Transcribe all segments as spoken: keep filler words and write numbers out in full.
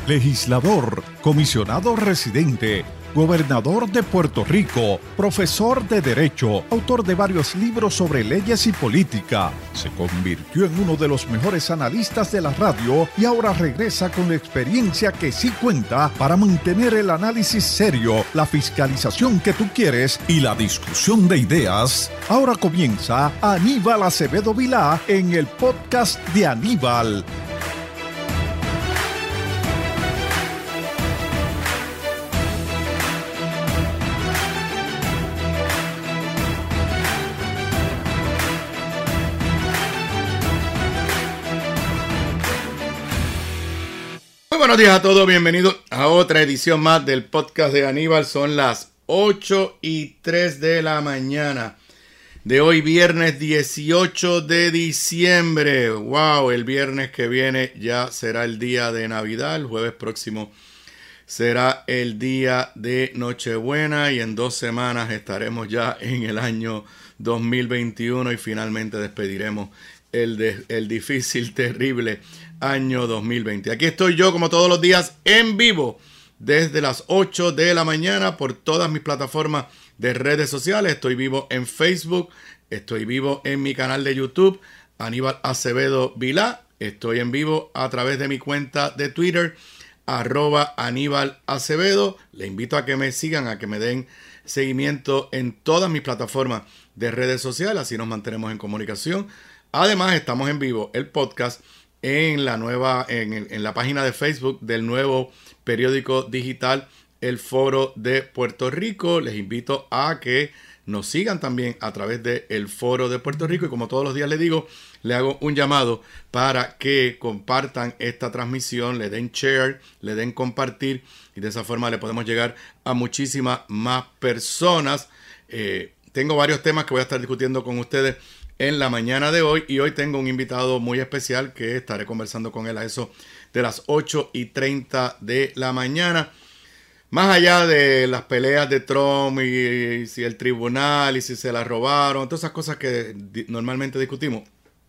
legislador, comisionado residente, gobernador de Puerto Rico, profesor de Derecho, autor de varios libros sobre leyes y política. Se convirtió en uno de los mejores analistas de la radio y ahora regresa con la experiencia que sí cuenta para mantener el análisis serio, la fiscalización que tú quieres y la discusión de ideas. Ahora comienza Aníbal Acevedo Vilá en el podcast de Aníbal. Buenos días a todos, bienvenidos a otra edición más del podcast de Aníbal. Son las ocho y tres de la mañana de hoy, viernes dieciocho de diciembre. Wow, el viernes que viene ya será el día de Navidad, el jueves próximo será el día de Nochebuena y en dos semanas estaremos ya en el año dos mil veintiuno y finalmente despediremos el, de, el difícil, terrible año dos mil veinte. Aquí estoy yo como todos los días en vivo desde las ocho de la mañana por todas mis plataformas de redes sociales. Estoy vivo en Facebook, estoy vivo en mi canal de YouTube, Aníbal Acevedo Vilá. Estoy en vivo a través de mi cuenta de Twitter, arroba Aníbal Acevedo. Le invito a que me sigan, a que me den seguimiento en todas mis plataformas de redes sociales, así nos mantenemos en comunicación. Además, estamos en vivo el podcast en la nueva, en, en la página de Facebook del nuevo periódico digital El Foro de Puerto Rico. Les invito a que nos sigan también a través de El Foro de Puerto Rico. Y como todos los días les digo, le hago un llamado para que compartan esta transmisión, le den share, le den compartir. Y de esa forma le podemos llegar a muchísimas más personas. Eh, tengo varios temas que voy a estar discutiendo con ustedes en la mañana de hoy, y hoy tengo un invitado muy especial que estaré conversando con él a eso de las ocho y treinta de la mañana. Más allá de las peleas de Trump y, y si el tribunal y si se la robaron, todas esas cosas que di- normalmente discutimos.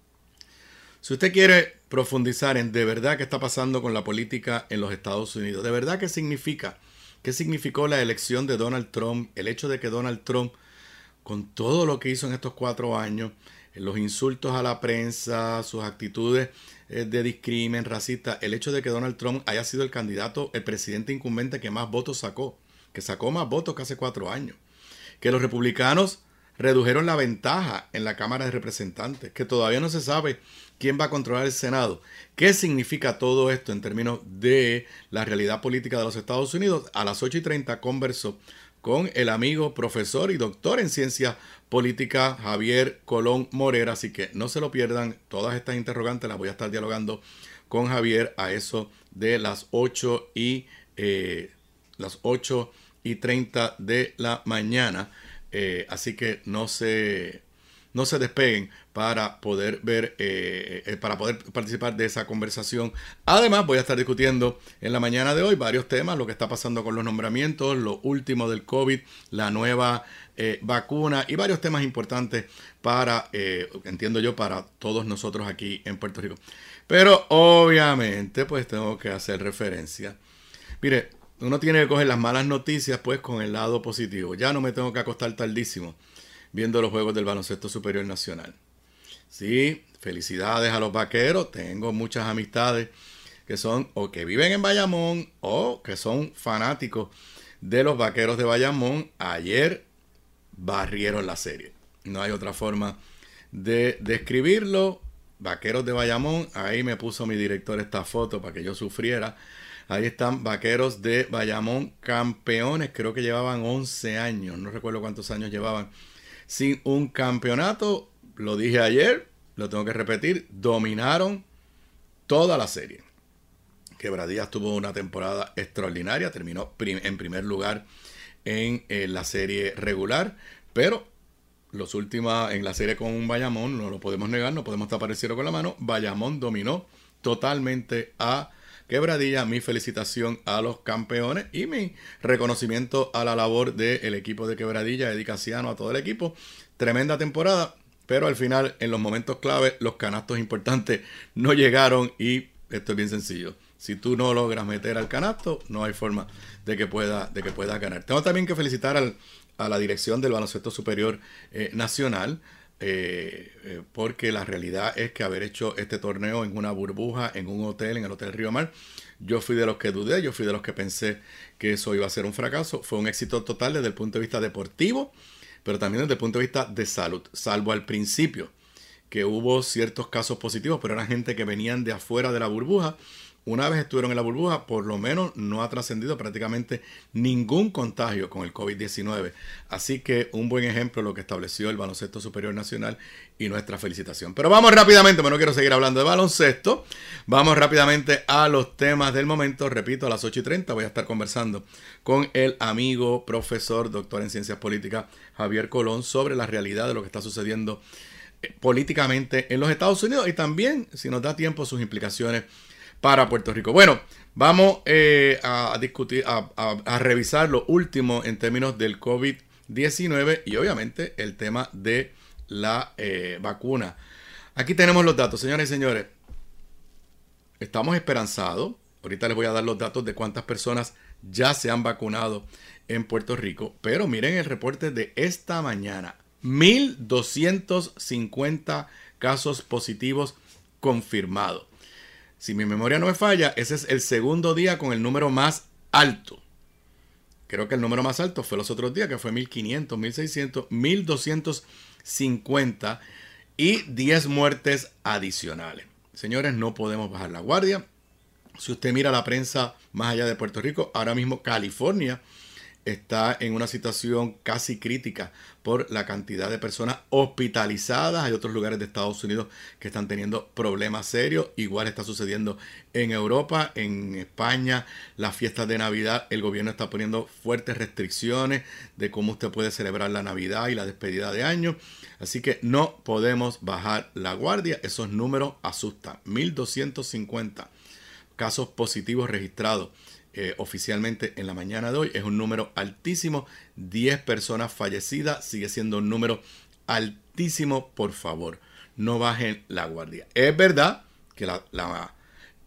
Si usted quiere profundizar en de verdad qué está pasando con la política en los Estados Unidos, de verdad qué significa, qué significó la elección de Donald Trump, el hecho de que Donald Trump, con todo lo que hizo en estos cuatro años, los insultos a la prensa, sus actitudes eh, de discrimen, racista, el hecho de que Donald Trump haya sido el candidato, el presidente incumbente que más votos sacó, que sacó más votos que hace cuatro años, que los republicanos redujeron la ventaja en la Cámara de Representantes, que todavía no se sabe quién va a controlar el Senado. ¿Qué significa todo esto en términos de la realidad política de los Estados Unidos? A las ocho y treinta conversó con el amigo, profesor y doctor en ciencias políticas Javier Colón Morera, así que no se lo pierdan. Todas estas interrogantes las voy a estar dialogando con Javier a eso de las ocho y eh, las ocho y treinta de la mañana, eh, así que no se no se despeguen para poder ver, eh, eh, para poder participar de esa conversación. Además, voy a estar discutiendo en la mañana de hoy varios temas, lo que está pasando con los nombramientos, lo último del COVID, la nueva eh, vacuna y varios temas importantes para, eh, entiendo yo, para todos nosotros aquí en Puerto Rico. Pero obviamente, pues tengo que hacer referencia. Mire, uno tiene que coger las malas noticias pues con el lado positivo. Ya no me tengo que acostar tardísimo viendo los juegos del Baloncesto Superior Nacional. Sí, felicidades a los vaqueros. Tengo muchas amistades que son o que viven en Bayamón o que son fanáticos de los Vaqueros de Bayamón. Ayer barrieron la serie. No hay otra forma de describirlo. Vaqueros de Bayamón. Ahí me puso mi director esta foto para que yo sufriera. Ahí están Vaqueros de Bayamón, campeones. Creo que llevaban once años. No recuerdo cuántos años llevaban sin un campeonato. Lo dije ayer, lo tengo que repetir. Dominaron toda la serie. Quebradillas tuvo una temporada extraordinaria. Terminó prim- en primer lugar en eh, la serie regular. Pero los últimos en la serie con Bayamón, no lo podemos negar, no podemos tapar el cielo con la mano. Bayamón dominó totalmente a Quebradilla. Mi felicitación a los campeones y mi reconocimiento a la labor del equipo de Quebradilla, Eddie Casiano, a todo el equipo. Tremenda temporada, pero al final, en los momentos clave, los canastos importantes no llegaron y esto es bien sencillo. Si tú no logras meter al canasto, no hay forma de que pueda, de que pueda ganar. Tengo también que felicitar al, a la dirección del Baloncesto Superior eh, Nacional, eh, eh, porque la realidad es que haber hecho este torneo en una burbuja, en un hotel, en el Hotel Río Mar, yo fui de los que dudé, yo fui de los que pensé que eso iba a ser un fracaso. Fue un éxito total desde el punto de vista deportivo, pero también desde el punto de vista de salud, salvo al principio, que hubo ciertos casos positivos, pero eran gente que venían de afuera de la burbuja. Una vez estuvieron en la burbuja, por lo menos no ha trascendido prácticamente ningún contagio con el COVID diecinueve. Así que un buen ejemplo de lo que estableció el Baloncesto Superior Nacional y nuestra felicitación. Pero vamos rápidamente, pero no quiero seguir hablando de baloncesto. Vamos rápidamente a los temas del momento. Repito, a las ocho y treinta voy a estar conversando con el amigo, profesor, doctor en Ciencias Políticas, Javier Colón, sobre la realidad de lo que está sucediendo políticamente en los Estados Unidos y también, si nos da tiempo, sus implicaciones para Puerto Rico. Bueno, vamos eh, a discutir, a, a, a revisar lo último en términos del COVID diecinueve y obviamente el tema de la eh, vacuna. Aquí tenemos los datos, señoras y señores. Estamos esperanzados. Ahorita les voy a dar los datos de cuántas personas ya se han vacunado en Puerto Rico. Pero miren el reporte de esta mañana. mil doscientos cincuenta casos positivos confirmados. Si mi memoria no me falla, ese es el segundo día con el número más alto. Creo que el número más alto fue los otros días, que fue mil quinientos, mil seiscientos, mil doscientos cincuenta y diez muertes adicionales. Señores, no podemos bajar la guardia. Si usted mira la prensa más allá de Puerto Rico, ahora mismo California está en una situación casi crítica por la cantidad de personas hospitalizadas. Hay otros lugares de Estados Unidos que están teniendo problemas serios. Igual está sucediendo en Europa, en España, las fiestas de Navidad. El gobierno está poniendo fuertes restricciones de cómo usted puede celebrar la Navidad y la despedida de año. Así que no podemos bajar la guardia. Esos números asustan. mil doscientos cincuenta casos positivos registrados Eh, oficialmente en la mañana de hoy. Es un número altísimo. diez personas fallecidas. Sigue siendo un número altísimo. Por favor, no bajen la guardia. Es verdad que la, la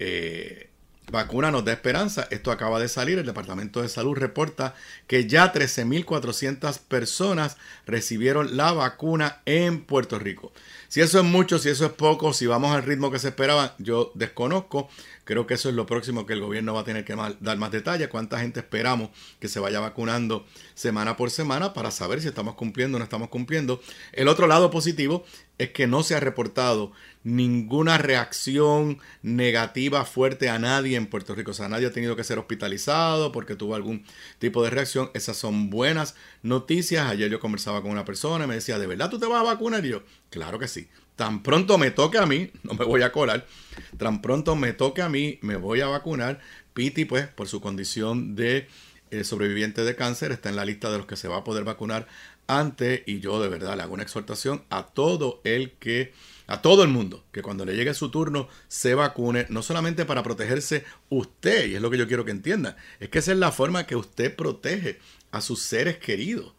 eh, vacuna nos da esperanza. Esto acaba de salir. El Departamento de Salud reporta que ya trece mil cuatrocientas personas recibieron la vacuna en Puerto Rico. Si eso es mucho, si eso es poco, si vamos al ritmo que se esperaba, yo desconozco. Creo que eso es lo próximo que el gobierno va a tener que mal, dar más detalles. ¿Cuánta gente esperamos que se vaya vacunando semana por semana para saber si estamos cumpliendo o no estamos cumpliendo? El otro lado positivo es que no se ha reportado ninguna reacción negativa fuerte a nadie en Puerto Rico. O sea, nadie ha tenido que ser hospitalizado porque tuvo algún tipo de reacción. Esas son buenas noticias. Ayer yo conversaba con una persona y me decía, ¿de verdad tú te vas a vacunar? Y yo, claro que sí. Tan pronto me toque a mí, no me voy a colar, tan pronto me toque a mí, me voy a vacunar. Piti, pues, por su condición de eh, sobreviviente de cáncer, está en la lista de los que se va a poder vacunar antes. Y yo de verdad le hago una exhortación a todo el que, a todo el mundo, que cuando le llegue su turno se vacune, no solamente para protegerse usted, y es lo que yo quiero que entiendan, es que esa es la forma que usted protege a sus seres queridos.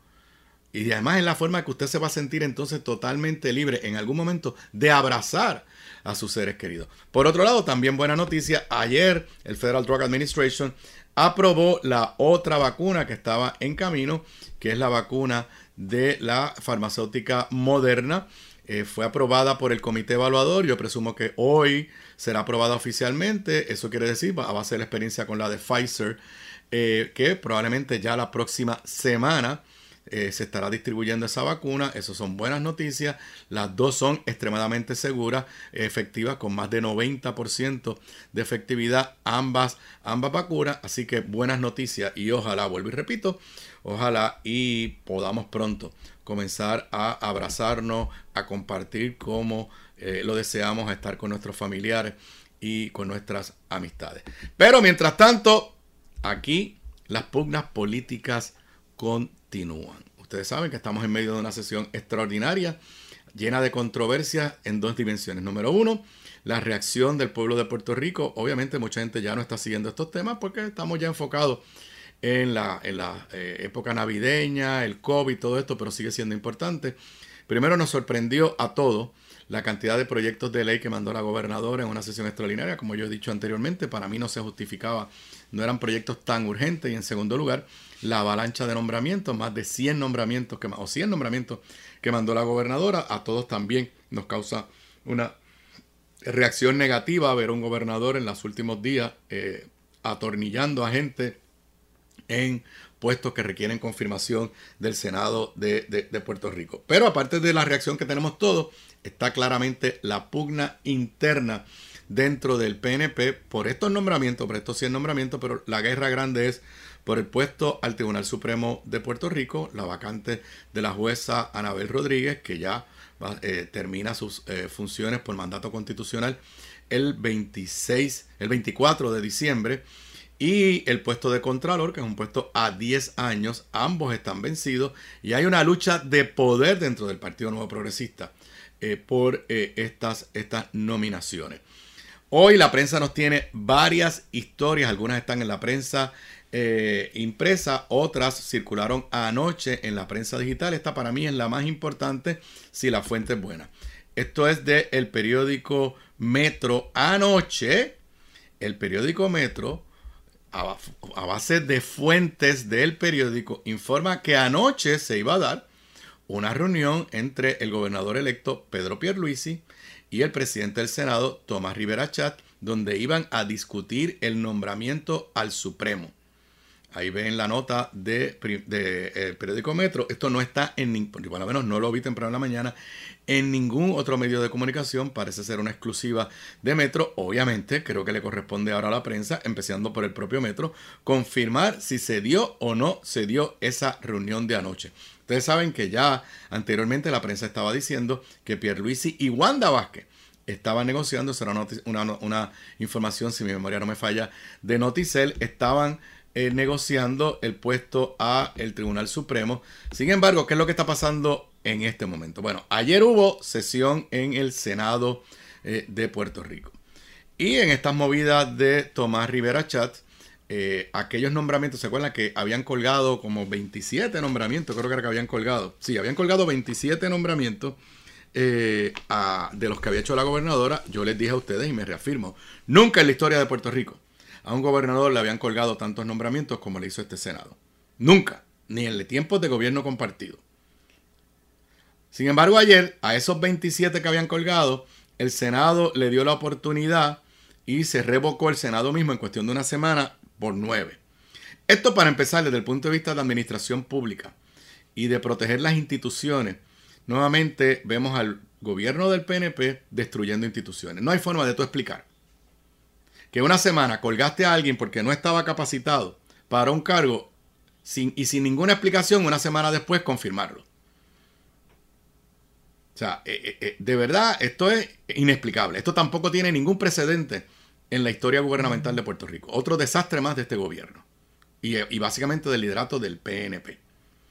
Y además es la forma que usted se va a sentir entonces totalmente libre en algún momento de abrazar a sus seres queridos. Por otro lado, también buena noticia, ayer el Federal Drug Administration aprobó la otra vacuna que estaba en camino, que es la vacuna de la farmacéutica Moderna. Eh, fue aprobada por el comité evaluador. Yo presumo que hoy será aprobada oficialmente. Eso quiere decir, va a ser la experiencia con la de Pfizer, eh, que probablemente ya la próxima semana Eh, se estará distribuyendo esa vacuna. Esas son buenas noticias. Las dos son extremadamente seguras, efectivas, con más de noventa por ciento de efectividad ambas, ambas vacunas. Así que buenas noticias y ojalá, vuelvo y repito, ojalá y podamos pronto comenzar a abrazarnos, a compartir como eh, lo deseamos, a estar con nuestros familiares y con nuestras amistades. Pero mientras tanto, aquí las pugnas políticas continúan. Continúan. Ustedes saben que estamos en medio de una sesión extraordinaria, llena de controversias en dos dimensiones. Número uno, la reacción del pueblo de Puerto Rico. Obviamente mucha gente ya no está siguiendo estos temas porque estamos ya enfocados en la, en la eh, época navideña, el COVID, todo esto, pero sigue siendo importante. Primero nos sorprendió a todos la cantidad de proyectos de ley que mandó la gobernadora en una sesión extraordinaria, como yo he dicho anteriormente, para mí no se justificaba, no eran proyectos tan urgentes. Y en segundo lugar, la avalancha de nombramientos, más de cien nombramientos, que, o cien nombramientos que mandó la gobernadora, a todos también nos causa una reacción negativa ver a un gobernador en los últimos días eh, atornillando a gente en puestos que requieren confirmación del Senado de, de, de Puerto Rico. Pero aparte de la reacción que tenemos todos, está claramente la pugna interna dentro del P N P por estos nombramientos, por estos cien nombramientos, pero la guerra grande es por el puesto al Tribunal Supremo de Puerto Rico, la vacante de la jueza Anabel Rodríguez, que ya va, eh, termina sus eh, funciones por mandato constitucional el veintiséis, el veinticuatro de diciembre, y el puesto de Contralor, que es un puesto a diez años, ambos están vencidos y hay una lucha de poder dentro del Partido Nuevo Progresista eh, por eh, estas, estas nominaciones. Hoy la prensa nos tiene varias historias, algunas están en la prensa eh, impresa, otras circularon anoche en la prensa digital. Esta para mí es la más importante si la fuente es buena. Esto es del periódico Metro. Anoche, el periódico Metro, a base de fuentes del periódico, informa que anoche se iba a dar una reunión entre el gobernador electo Pedro Pierluisi y el presidente del Senado Tomás Rivera Chat, donde iban a discutir el nombramiento al Supremo. Ahí ven la nota de, de el periódico Metro. Esto no está en, por lo menos no lo vi temprano en la mañana, en ningún otro medio de comunicación. Parece ser una exclusiva de Metro. Obviamente, creo que le corresponde ahora a la prensa, empezando por el propio Metro, confirmar si se dio o no se dio esa reunión de anoche. Ustedes saben que ya anteriormente la prensa estaba diciendo que Pierluisi y Wanda Vázquez estaban negociando, será una, una, una información, si mi memoria no me falla, de Noticel, estaban Eh, negociando el puesto a el Tribunal Supremo. Sin embargo, ¿qué es lo que está pasando en este momento? Bueno, ayer hubo sesión en el Senado eh, de Puerto Rico. Y en estas movidas de Tomás Rivera Chat, eh, aquellos nombramientos, ¿se acuerdan que habían colgado como veintisiete nombramientos? Creo que era que habían colgado. Sí, habían colgado veintisiete nombramientos eh, a, de los que había hecho la gobernadora. Yo les dije a ustedes y me reafirmo, nunca en la historia de Puerto Rico a un gobernador le habían colgado tantos nombramientos como le hizo este Senado. Nunca, ni en tiempos de gobierno compartido. Sin embargo, ayer, a esos veintisiete que habían colgado, el Senado le dio la oportunidad y se revocó el Senado mismo en cuestión de una semana por nueve. Esto para empezar desde el punto de vista de la administración pública y de proteger las instituciones. Nuevamente vemos al gobierno del P N P destruyendo instituciones. No hay forma de tú explicar que una semana colgaste a alguien porque no estaba capacitado para un cargo sin, y sin ninguna explicación, una semana después confirmarlo. O sea, eh, eh, de verdad, esto es inexplicable. Esto tampoco tiene ningún precedente en la historia gubernamental de Puerto Rico. Otro desastre más de este gobierno. Y, y básicamente del liderato del P N P.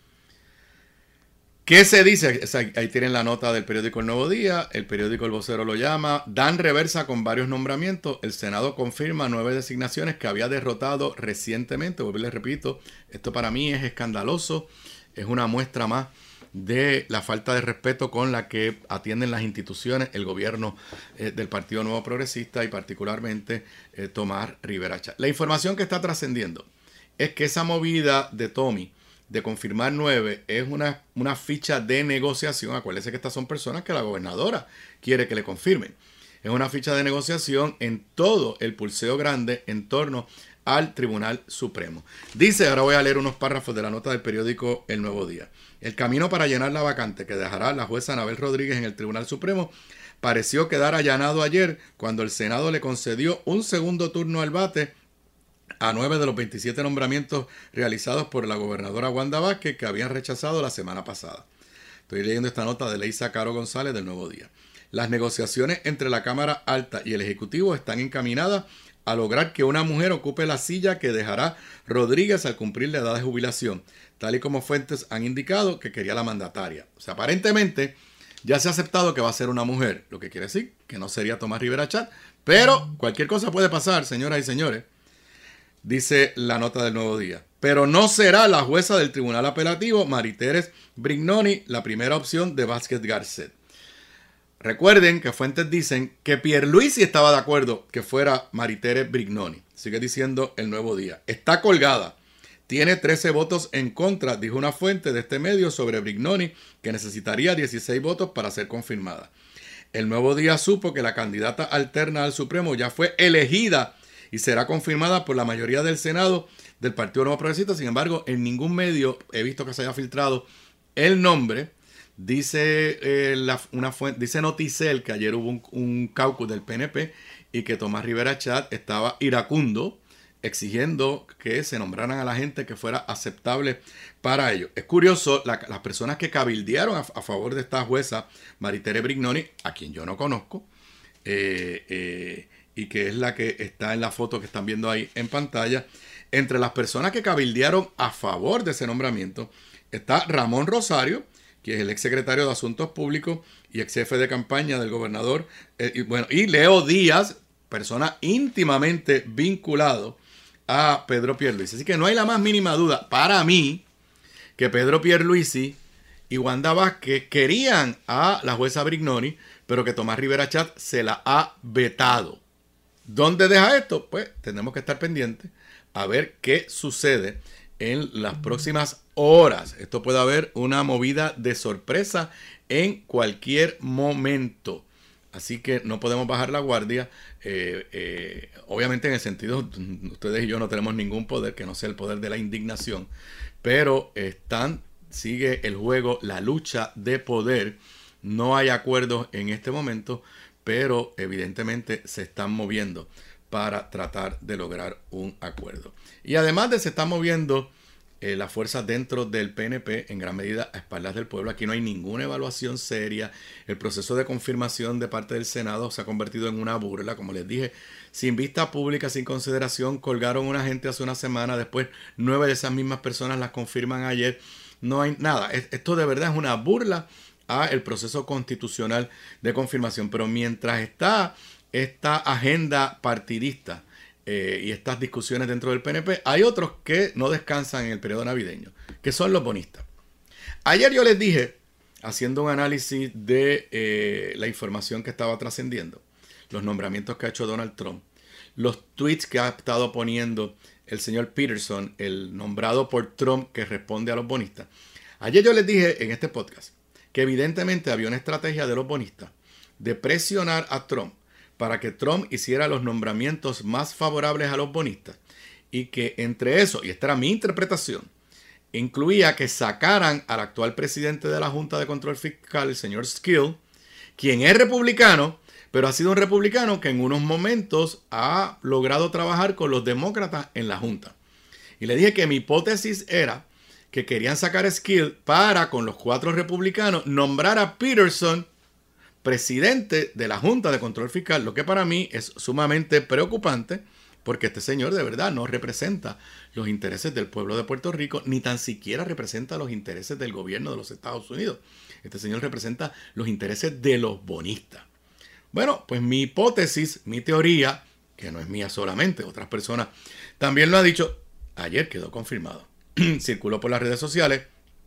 ¿Qué se dice? Ahí tienen la nota del periódico El Nuevo Día, el periódico El Vocero lo llama, dan reversa con varios nombramientos, el Senado confirma nueve designaciones que había derrotado recientemente. Vuelvo y les repito, esto para mí es escandaloso, es una muestra más de la falta de respeto con la que atienden las instituciones, el gobierno eh, del Partido Nuevo Progresista y particularmente eh, Tomás Rivera Chat. La información que está trascendiendo es que esa movida de Tommy de confirmar nueve es una, una ficha de negociación. Acuérdense que estas son personas que la gobernadora quiere que le confirmen. Es una ficha de negociación en todo el pulseo grande en torno al Tribunal Supremo. Dice, ahora voy a leer unos párrafos de la nota del periódico El Nuevo Día. El camino para llenar la vacante que dejará la jueza Anabel Rodríguez en el Tribunal Supremo pareció quedar allanado ayer cuando el Senado le concedió un segundo turno al bate a nueve de los veintisiete nombramientos realizados por la gobernadora Wanda Vázquez que habían rechazado la semana pasada. Estoy leyendo esta nota de Leisa Caro González del Nuevo Día. Las negociaciones entre la Cámara Alta y el Ejecutivo están encaminadas a lograr que una mujer ocupe la silla que dejará Rodríguez al cumplir la edad de jubilación, tal y como fuentes han indicado que quería la mandataria. O sea, aparentemente ya se ha aceptado que va a ser una mujer, lo que quiere decir que no sería Tomás Rivera Chat, pero cualquier cosa puede pasar, señoras y señores. Dice la nota del Nuevo Día. Pero no será la jueza del Tribunal Apelativo, Mariteres Brignoni, la primera opción de Vázquez Garcet. Recuerden que fuentes dicen que Pierluisi estaba de acuerdo que fuera Maritere Brignoni. Sigue diciendo El Nuevo Día. Está colgada. Tiene trece votos en contra, dijo una fuente de este medio sobre Brignoni, que necesitaría dieciséis votos para ser confirmada. El Nuevo Día supo que la candidata alterna al Supremo ya fue elegida y será confirmada por la mayoría del Senado del Partido Nuevo Progresista. Sin embargo, en ningún medio he visto que se haya filtrado el nombre. Dice, eh, la, una fuente, dice Noticel que ayer hubo un, un caucus del P N P y que Tomás Rivera Chat estaba iracundo exigiendo que se nombraran a la gente que fuera aceptable para ello. Es curioso, la, las personas que cabildearon a, a favor de esta jueza Maritere Brignoni, a quien yo no conozco, eh, eh, y que es la que está en la foto que están viendo ahí en pantalla, entre las personas que cabildearon a favor de ese nombramiento está Ramón Rosario, que es el exsecretario de Asuntos Públicos y ex jefe de campaña del gobernador, eh, y, bueno, y Leo Díaz, persona íntimamente vinculado a Pedro Pierluisi. Así que no hay la más mínima duda para mí que Pedro Pierluisi y Wanda Vázquez querían a la jueza Brignoni, pero que Tomás Rivera Chat se la ha vetado. ¿Dónde deja esto? Pues tenemos que estar pendientes a ver qué sucede en las próximas horas. Esto puede haber una movida de sorpresa en cualquier momento. Así que no podemos bajar la guardia. Eh, eh, obviamente en el sentido, ustedes y yo no tenemos ningún poder que no sea el poder de la indignación. Pero están, sigue el juego, la lucha de poder. No hay acuerdos en este momento, pero evidentemente se están moviendo para tratar de lograr un acuerdo. Y además de se están moviendo eh, las fuerzas dentro del P N P en gran medida a espaldas del pueblo. Aquí no hay ninguna evaluación seria. El proceso de confirmación de parte del Senado se ha convertido en una burla, como les dije, sin vista pública, sin consideración. Colgaron una gente hace una semana, después nueve de esas mismas personas las confirman ayer. No hay nada. Esto de verdad es una burla a el proceso constitucional de confirmación. Pero mientras está esta agenda partidista eh, y estas discusiones dentro del P N P, hay otros que no descansan en el periodo navideño, que son los bonistas. Ayer yo les dije, haciendo un análisis de eh, la información que estaba trascendiendo, los nombramientos que ha hecho Donald Trump, los tweets que ha estado poniendo el señor Peterson, el nombrado por Trump que responde a los bonistas. Ayer yo les dije en este podcast que evidentemente había una estrategia de los bonistas de presionar a Trump para que Trump hiciera los nombramientos más favorables a los bonistas y que entre eso, y esta era mi interpretación, incluía que sacaran al actual presidente de la Junta de Control Fiscal, el señor Skill, quien es republicano, pero ha sido un republicano que en unos momentos ha logrado trabajar con los demócratas en la Junta. Y le dije que mi hipótesis era que querían sacar a Skill para, con los cuatro republicanos, nombrar a Peterson presidente de la Junta de Control Fiscal, lo que para mí es sumamente preocupante, porque este señor de verdad no representa los intereses del pueblo de Puerto Rico, ni tan siquiera representa los intereses del gobierno de los Estados Unidos. Este señor representa los intereses de los bonistas. Bueno, pues mi hipótesis, mi teoría, que no es mía solamente, otras personas también lo han dicho, ayer quedó confirmado. Circuló por las redes sociales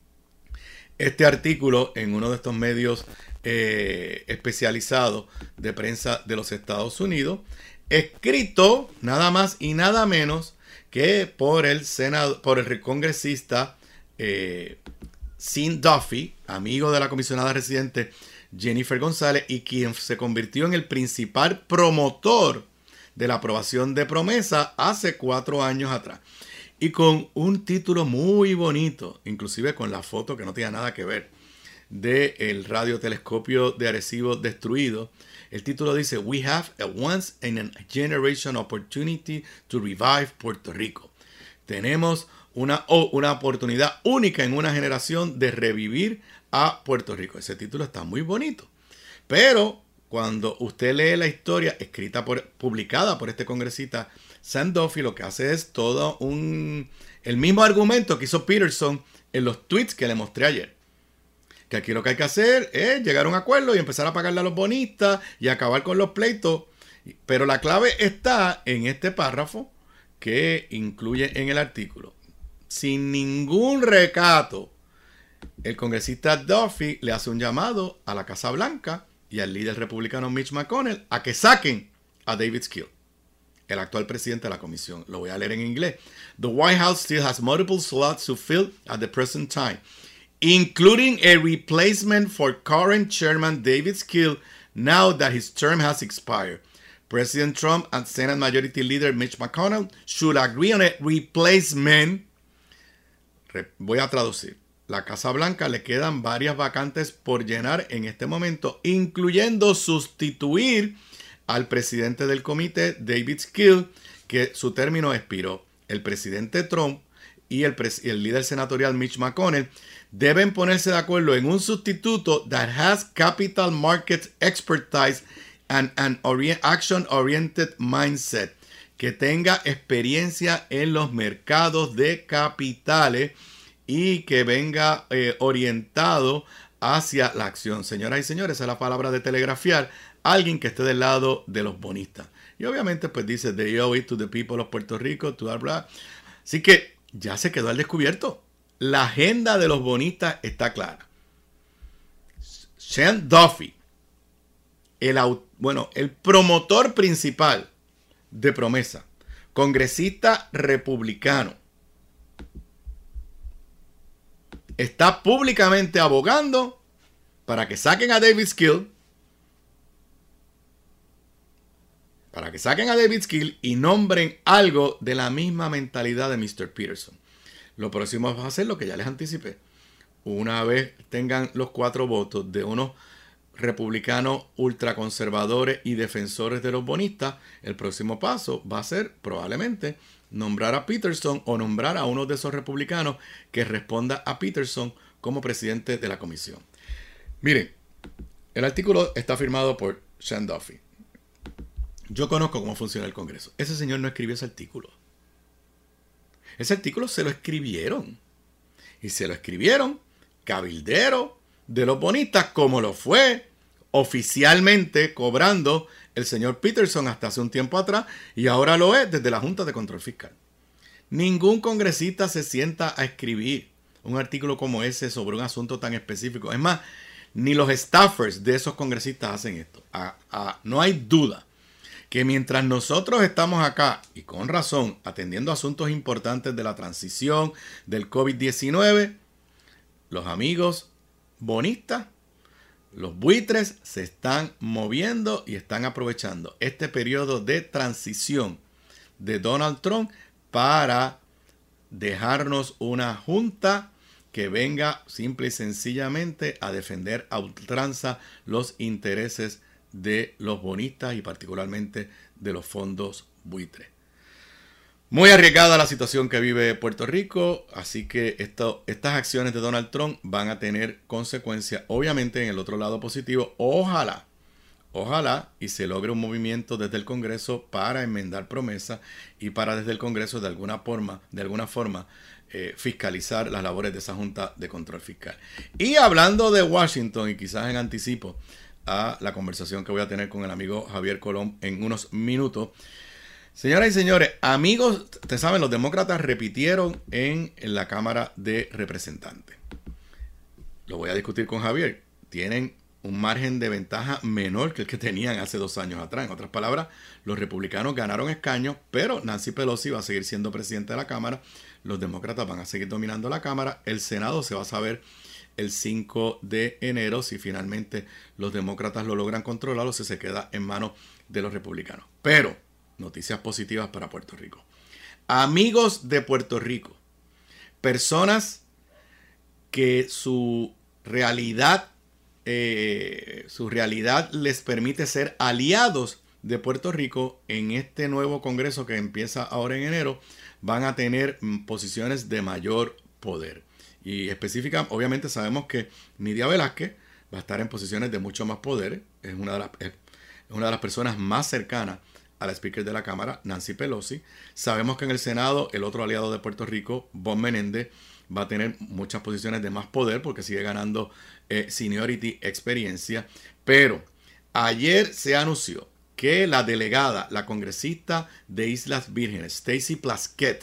este artículo en uno de estos medios eh, especializados de prensa de los Estados Unidos, escrito nada más y nada menos que por el senado, por el congresista eh, Sean Duffy, amigo de la comisionada residente Jennifer González, y quien se convirtió en el principal promotor de la aprobación de promesa hace cuatro años atrás. Y con un título muy bonito, inclusive con la foto que no tenía nada que ver, del radiotelescopio de Arecibo destruido. El título dice, "We have a once in a generation opportunity to revive Puerto Rico". Tenemos una, oh, una oportunidad única en una generación de revivir a Puerto Rico. Ese título está muy bonito. Pero cuando usted lee la historia escrita por, publicada por este congresista Sean Duffy, lo que hace es todo un, el mismo argumento que hizo Peterson en los tweets que le mostré ayer. Que aquí lo que hay que hacer es llegar a un acuerdo y empezar a pagarle a los bonistas y acabar con los pleitos. Pero la clave está en este párrafo que incluye en el artículo. Sin ningún recato, el congresista Duffy le hace un llamado a la Casa Blanca y al líder republicano Mitch McConnell a que saquen a David Skill, el actual presidente de la comisión. Lo voy a leer en inglés. The White House still has multiple slots to fill at the present time, including a replacement for current chairman David Skill now that his term has expired. President Trump and Senate Majority Leader Mitch McConnell should agree on a replacement. Voy a traducir. La Casa Blanca le quedan varias vacantes por llenar en este momento, incluyendo sustituir al presidente del comité, David Skill, que su término expiró. El presidente Trump y el, pres y el líder senatorial Mitch McConnell deben ponerse de acuerdo en un sustituto that has capital market expertise and an orient action-oriented mindset, que tenga experiencia en los mercados de capitales y que venga eh, orientado hacia la acción. Señoras y señores, esa es la palabra de telegrafiar. Alguien que esté del lado de los bonistas. Y obviamente pues dice, they owe it to the people of Puerto Rico, to blah, blah. Así que ya se quedó al descubierto. La agenda de los bonistas está clara. Sean Duffy, el, bueno, el promotor principal de Promesa, congresista republicano, está públicamente abogando para que saquen a David Skill, para que saquen a David Skill y nombren algo de la misma mentalidad de mister Peterson. Lo próximo va a ser lo que ya les anticipé. Una vez tengan los cuatro votos de unos republicanos ultraconservadores y defensores de los bonistas, el próximo paso va a ser probablemente nombrar a Peterson o nombrar a uno de esos republicanos que responda a Peterson como presidente de la comisión. Miren, el artículo está firmado por Sean Duffy. Yo conozco cómo funciona el Congreso. Ese señor no escribió ese artículo. Ese artículo se lo escribieron. Y se lo escribieron cabilderos de los bonistas, como lo fue oficialmente cobrando el señor Peterson hasta hace un tiempo atrás, y ahora lo es desde la Junta de Control Fiscal. Ningún congresista se sienta a escribir un artículo como ese sobre un asunto tan específico. Es más, ni los staffers de esos congresistas hacen esto. A, a, no hay duda que mientras nosotros estamos acá, y con razón, atendiendo asuntos importantes de la transición del COVID diecinueve, los amigos bonistas, los buitres, se están moviendo y están aprovechando este periodo de transición de Donald Trump para dejarnos una junta que venga simple y sencillamente a defender a ultranza los intereses de los bonistas y particularmente de los fondos buitres. Muy arriesgada la situación que vive Puerto Rico, así que esto, estas acciones de Donald Trump van a tener consecuencias, obviamente, en el otro lado positivo. Ojalá, ojalá y se logre un movimiento desde el Congreso para enmendar promesas y para desde el Congreso de alguna forma, de alguna forma eh, fiscalizar las labores de esa Junta de Control Fiscal. Y hablando de Washington, y quizás en anticipo a la conversación que voy a tener con el amigo Javier Colón en unos minutos. Señoras y señores, amigos, ustedes saben, los demócratas repitieron en, en la Cámara de Representantes. Lo voy a discutir con Javier. Tienen un margen de ventaja menor que el que tenían hace dos años atrás. En otras palabras, los republicanos ganaron escaños, pero Nancy Pelosi va a seguir siendo presidente de la Cámara. Los demócratas van a seguir dominando la Cámara. El Senado se va a saber el cinco de enero si finalmente los demócratas lo logran controlar o si se queda en manos de los republicanos. Pero noticias positivas para Puerto Rico. Amigos de Puerto Rico, personas que su realidad, eh, su realidad les permite ser aliados de Puerto Rico en este nuevo Congreso que empieza ahora en enero, van a tener mm, posiciones de mayor poder. Y específica, obviamente sabemos que Nidia Velázquez va a estar en posiciones de mucho más poder. Es una de las, es una de las personas más cercanas a la Speaker de la Cámara, Nancy Pelosi. Sabemos que en el Senado, el otro aliado de Puerto Rico, Bob Menéndez, va a tener muchas posiciones de más poder porque sigue ganando eh, seniority, experiencia. Pero ayer se anunció que la delegada, la congresista de Islas Vírgenes, Stacey Plaskett,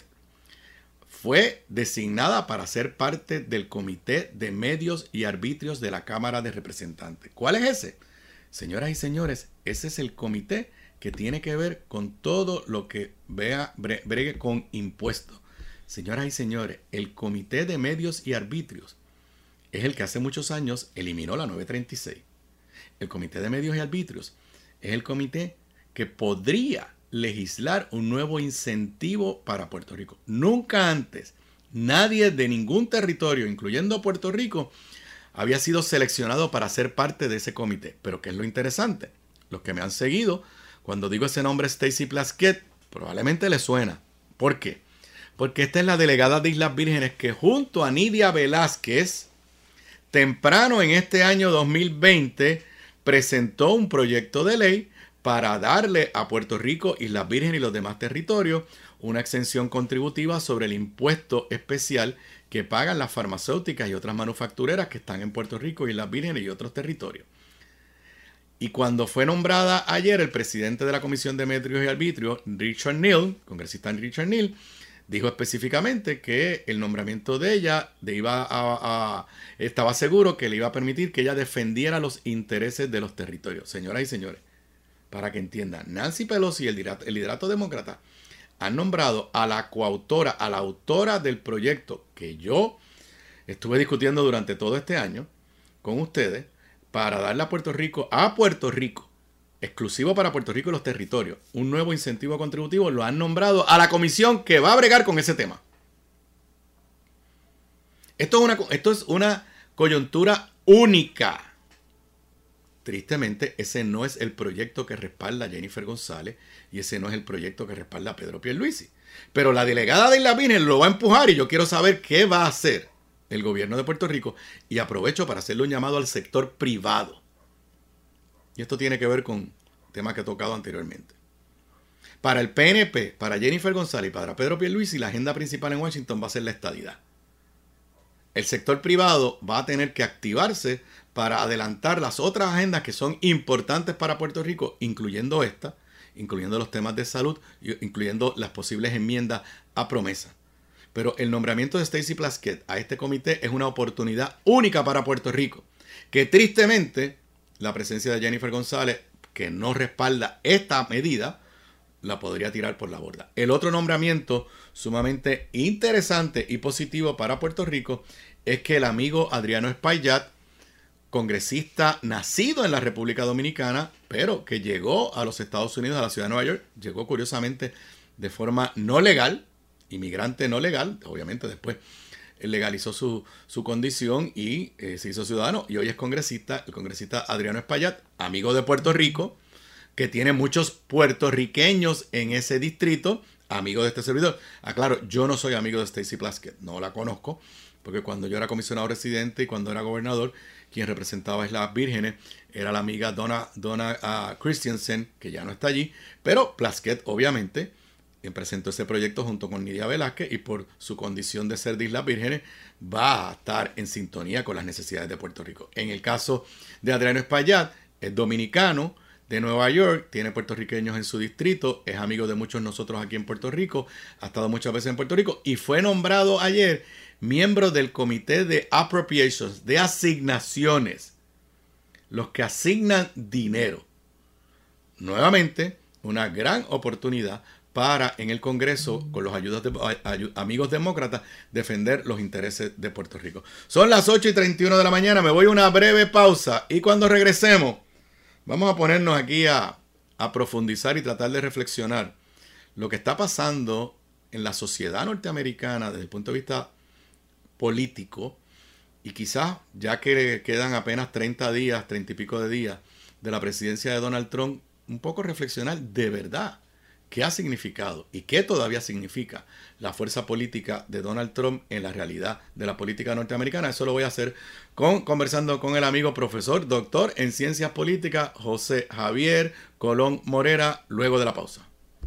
fue designada para ser parte del Comité de Medios y Arbitrios de la Cámara de Representantes. ¿Cuál es ese? Señoras y señores, ese es el comité que tiene que ver con todo lo que vea, bre, bregue con impuestos. Señoras y señores, el Comité de Medios y Arbitrios es el que hace muchos años eliminó la nueve treinta y seis. El Comité de Medios y Arbitrios es el comité que podría legislar un nuevo incentivo para Puerto Rico. Nunca antes nadie de ningún territorio, incluyendo Puerto Rico, había sido seleccionado para ser parte de ese comité. Pero ¿qué es lo interesante? Los que me han seguido, cuando digo ese nombre Stacey Plaskett, probablemente les suena. ¿Por qué? Porque esta es la delegada de Islas Vírgenes que junto a Nidia Velázquez, temprano en este año dos mil veinte, presentó un proyecto de ley para darle a Puerto Rico, Islas Vírgenes y los demás territorios una exención contributiva sobre el impuesto especial que pagan las farmacéuticas y otras manufactureras que están en Puerto Rico, Islas Vírgenes y otros territorios. Y cuando fue nombrada ayer el presidente de la Comisión de Medios y Arbitrios, Richard Neal, congresista Richard Neal, dijo específicamente que el nombramiento de ella de iba a, a, estaba seguro que le iba a permitir que ella defendiera los intereses de los territorios. Señoras y señores, para que entiendan, Nancy Pelosi y el liderato, el liderato demócrata han nombrado a la coautora, a la autora del proyecto que yo estuve discutiendo durante todo este año con ustedes para darle a Puerto Rico, a Puerto Rico, exclusivo para Puerto Rico y los territorios, un nuevo incentivo contributivo. Lo han nombrado a la comisión que va a bregar con ese tema. Esto es una, esto es una coyuntura única. Tristemente, ese no es el proyecto que respalda a Jennifer González y ese no es el proyecto que respalda a Pedro Pierluisi. Pero la delegada de Islas Vírgenes lo va a empujar y yo quiero saber qué va a hacer el gobierno de Puerto Rico, y aprovecho para hacerle un llamado al sector privado. Y esto tiene que ver con temas que he tocado anteriormente. Para el P N P, para Jennifer González y para Pedro Pierluisi, la agenda principal en Washington va a ser la estadidad. El sector privado va a tener que activarse para adelantar las otras agendas que son importantes para Puerto Rico, incluyendo esta, incluyendo los temas de salud, incluyendo las posibles enmiendas a promesa. Pero el nombramiento de Stacey Plaskett a este comité es una oportunidad única para Puerto Rico, que tristemente la presencia de Jennifer González, que no respalda esta medida, la podría tirar por la borda. El otro nombramiento sumamente interesante y positivo para Puerto Rico es que el amigo Adriano Espaillat, congresista nacido en la República Dominicana, pero que llegó a los Estados Unidos, a la ciudad de Nueva York, llegó curiosamente de forma no legal, inmigrante no legal, obviamente después legalizó su, su condición y eh, se hizo ciudadano, y hoy es congresista, el congresista Adriano Espaillat, amigo de Puerto Rico, que tiene muchos puertorriqueños en ese distrito, amigo de este servidor. Aclaro, yo no soy amigo de Stacey Plaskett, no la conozco, porque cuando yo era comisionado residente y cuando era gobernador, quien representaba a Islas Vírgenes era la amiga Donna, Donna uh, Christensen, que ya no está allí, pero Plaskett obviamente presentó ese proyecto junto con Nidia Velázquez y por su condición de ser de Islas Vírgenes va a estar en sintonía con las necesidades de Puerto Rico. En el caso de Adriano Espaillat, es dominicano de Nueva York, tiene puertorriqueños en su distrito, es amigo de muchos de nosotros aquí en Puerto Rico, ha estado muchas veces en Puerto Rico y fue nombrado ayer miembro del Comité de Appropriations, de asignaciones, los que asignan dinero. Nuevamente, una gran oportunidad para en el Congreso, con los ayudas de, ay, amigos demócratas, defender los intereses de Puerto Rico. Son las ocho y treinta y uno de la mañana, me voy a una breve pausa y cuando regresemos vamos a ponernos aquí a, a profundizar y tratar de reflexionar lo que está pasando en la sociedad norteamericana desde el punto de vista político y quizás ya que quedan apenas treinta días, treinta y pico de días de la presidencia de Donald Trump, un poco reflexionar de verdad qué ha significado y qué todavía significa la fuerza política de Donald Trump en la realidad de la política norteamericana. Eso lo voy a hacer con, conversando con el amigo profesor, doctor en ciencias políticas, José Javier Colón Morera, luego de la pausa.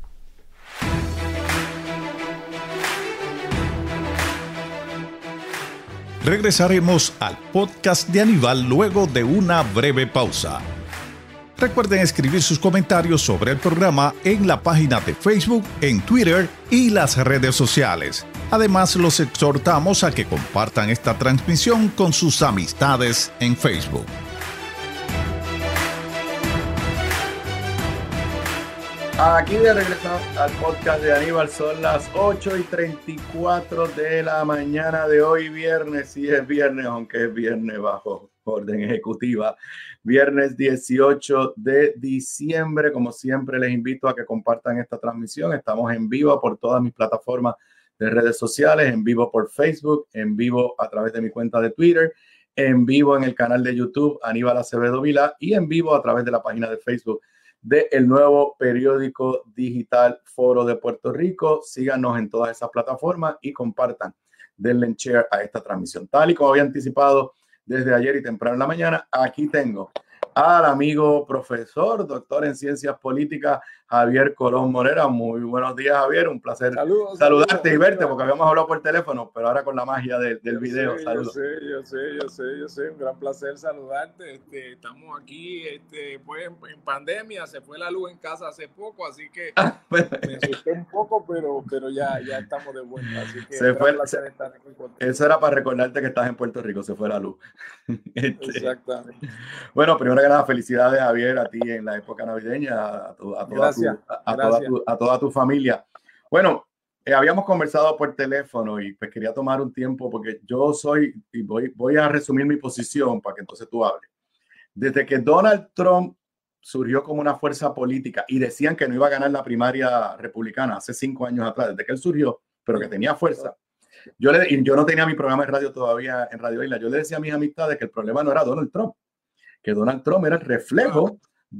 Regresaremos al podcast de Aníbal luego de una breve pausa. Recuerden escribir sus comentarios sobre el programa en la página de Facebook, en Twitter y las redes sociales. Además, los exhortamos a que compartan esta transmisión con sus amistades en Facebook. Aquí de regreso al podcast de Aníbal, son las ocho y treinta y cuatro de la mañana de hoy, viernes, sí es viernes, aunque es viernes bajo orden ejecutiva, viernes dieciocho de diciembre. Como siempre, les invito a que compartan esta transmisión. Estamos en vivo por todas mis plataformas de redes sociales, en vivo por Facebook, en vivo a través de mi cuenta de Twitter, en vivo en el canal de YouTube Aníbal Acevedo Vilá y en vivo a través de la página de Facebook de el nuevo periódico digital Foro de Puerto Rico. Síganos en todas esas plataformas y compartan, denle share a esta transmisión. Tal y como había anticipado desde ayer y temprano en la mañana, aquí tengo al amigo profesor, doctor en ciencias políticas, Javier Colón Morera. Muy buenos días, Javier. Un placer saludos, saludarte saludos, y verte, porque habíamos hablado por teléfono, pero ahora con la magia de, del yo video. Sé, Saludos. yo sé, yo sé, yo sé, yo sé. Un gran placer saludarte. Este, estamos aquí, este, pues, en pandemia. Se fue la luz en casa hace poco, así que me asusté un poco, pero, pero ya, ya estamos de vuelta. Así que se un fue, gran placer se, estar aquí contigo. Eso era para recordarte que estás en Puerto Rico, se fue la luz. Este, Exactamente. Bueno, primero que nada, felicidades, Javier, a ti en la época navideña, a, tu, a, toda, Gracias, tu, a, a gracias. Toda, tu, a toda tu familia. Bueno, eh, habíamos conversado por teléfono y pues quería tomar un tiempo porque yo soy, y voy, voy a resumir mi posición para que entonces tú hables. Desde que Donald Trump surgió como una fuerza política y decían que no iba a ganar la primaria republicana hace cinco años atrás, desde que él surgió, pero que tenía fuerza. Yo, le, y yo no tenía mi programa de radio todavía en Radio Isla. Yo le decía a mis amistades que el problema no era Donald Trump, que Donald Trump era el reflejo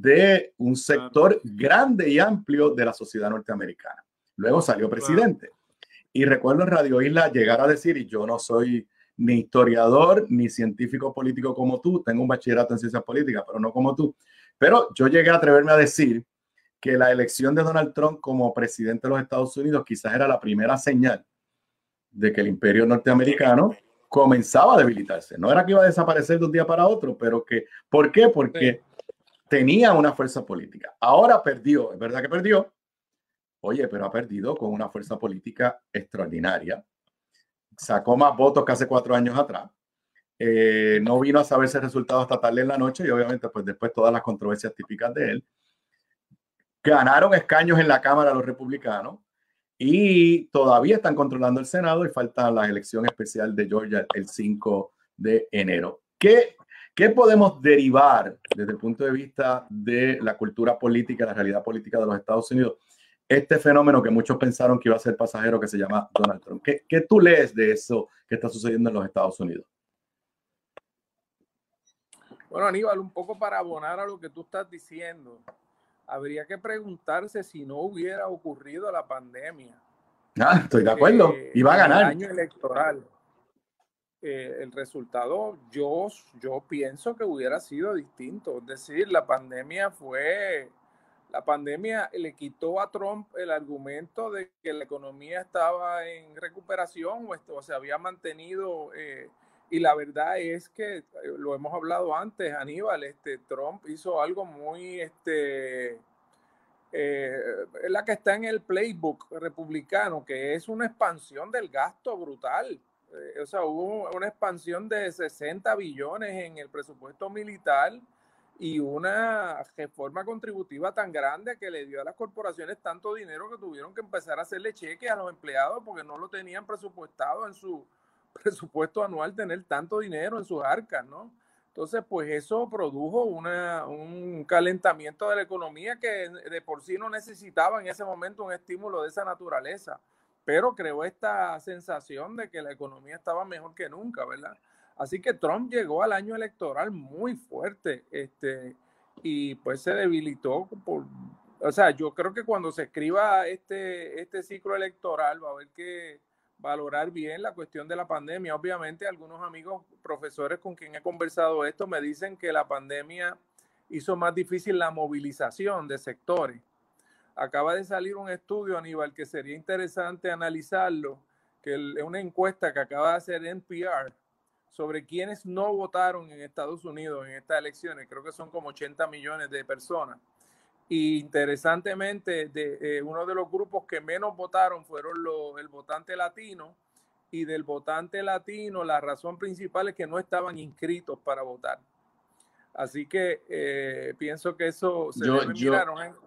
de un sector grande y amplio de la sociedad norteamericana. Luego salió presidente. Y recuerdo en Radio Isla llegar a decir, y yo no soy ni historiador ni científico político como tú, tengo un bachillerato en ciencias políticas, pero no como tú. Pero yo llegué a atreverme a decir que la elección de Donald Trump como presidente de los Estados Unidos quizás era la primera señal de que el imperio norteamericano comenzaba a debilitarse. No era que iba a desaparecer de un día para otro, pero que, ¿por qué? Porque sí. tenía una fuerza política. Ahora perdió, es verdad que perdió. Oye, pero ha perdido con una fuerza política extraordinaria. Sacó más votos que hace cuatro años atrás. Eh, no vino a saberse el resultado hasta tarde en la noche y obviamente pues después todas las controversias típicas de él. Ganaron escaños en la Cámara los republicanos. Y todavía están controlando el Senado y falta la elección especial de Georgia el cinco de enero. ¿Qué, qué podemos derivar desde el punto de vista de la cultura política, la realidad política de los Estados Unidos? Este fenómeno que muchos pensaron que iba a ser pasajero, que se llama Donald Trump. ¿Qué, qué tú lees de eso que está sucediendo en los Estados Unidos? Bueno, Aníbal, un poco para abonar a lo que tú estás diciendo. Habría que preguntarse si no hubiera ocurrido la pandemia. Ah, estoy de acuerdo. Iba a ganar. En el año electoral. Eh, el resultado, yo, yo pienso que hubiera sido distinto. Es decir, la pandemia fue... La pandemia le quitó a Trump el argumento de que la economía estaba en recuperación o, esto, o se había mantenido... Eh, y la verdad es que, lo hemos hablado antes, Aníbal, este, Trump hizo algo muy, este, eh, es la que está en el playbook republicano, que es una expansión del gasto brutal. Eh, o sea, hubo una expansión de sesenta billones en el presupuesto militar y una reforma contributiva tan grande que le dio a las corporaciones tanto dinero que tuvieron que empezar a hacerle cheques a los empleados porque no lo tenían presupuestado en su presupuesto anual, tener tanto dinero en sus arcas, ¿no? Entonces, pues eso produjo una, un calentamiento de la economía que de por sí no necesitaba en ese momento un estímulo de esa naturaleza, pero creó esta sensación de que la economía estaba mejor que nunca, ¿verdad? Así que Trump llegó al año electoral muy fuerte, este, y pues se debilitó por... O sea, yo creo que cuando se escriba este, este ciclo electoral va a haber que valorar bien la cuestión de la pandemia. Obviamente, algunos amigos profesores con quien he conversado esto me dicen que la pandemia hizo más difícil la movilización de sectores. Acaba de salir un estudio, Aníbal, que sería interesante analizarlo, que es una encuesta que acaba de hacer N P R sobre quienes no votaron en Estados Unidos en estas elecciones. Creo que son como ochenta millones de personas. Y interesantemente, de, eh, uno de los grupos que menos votaron fueron los, el votante latino, y del votante latino la razón principal es que no estaban inscritos para votar. Así que eh, pienso que eso se yo, debe yo, mirar, ¿no?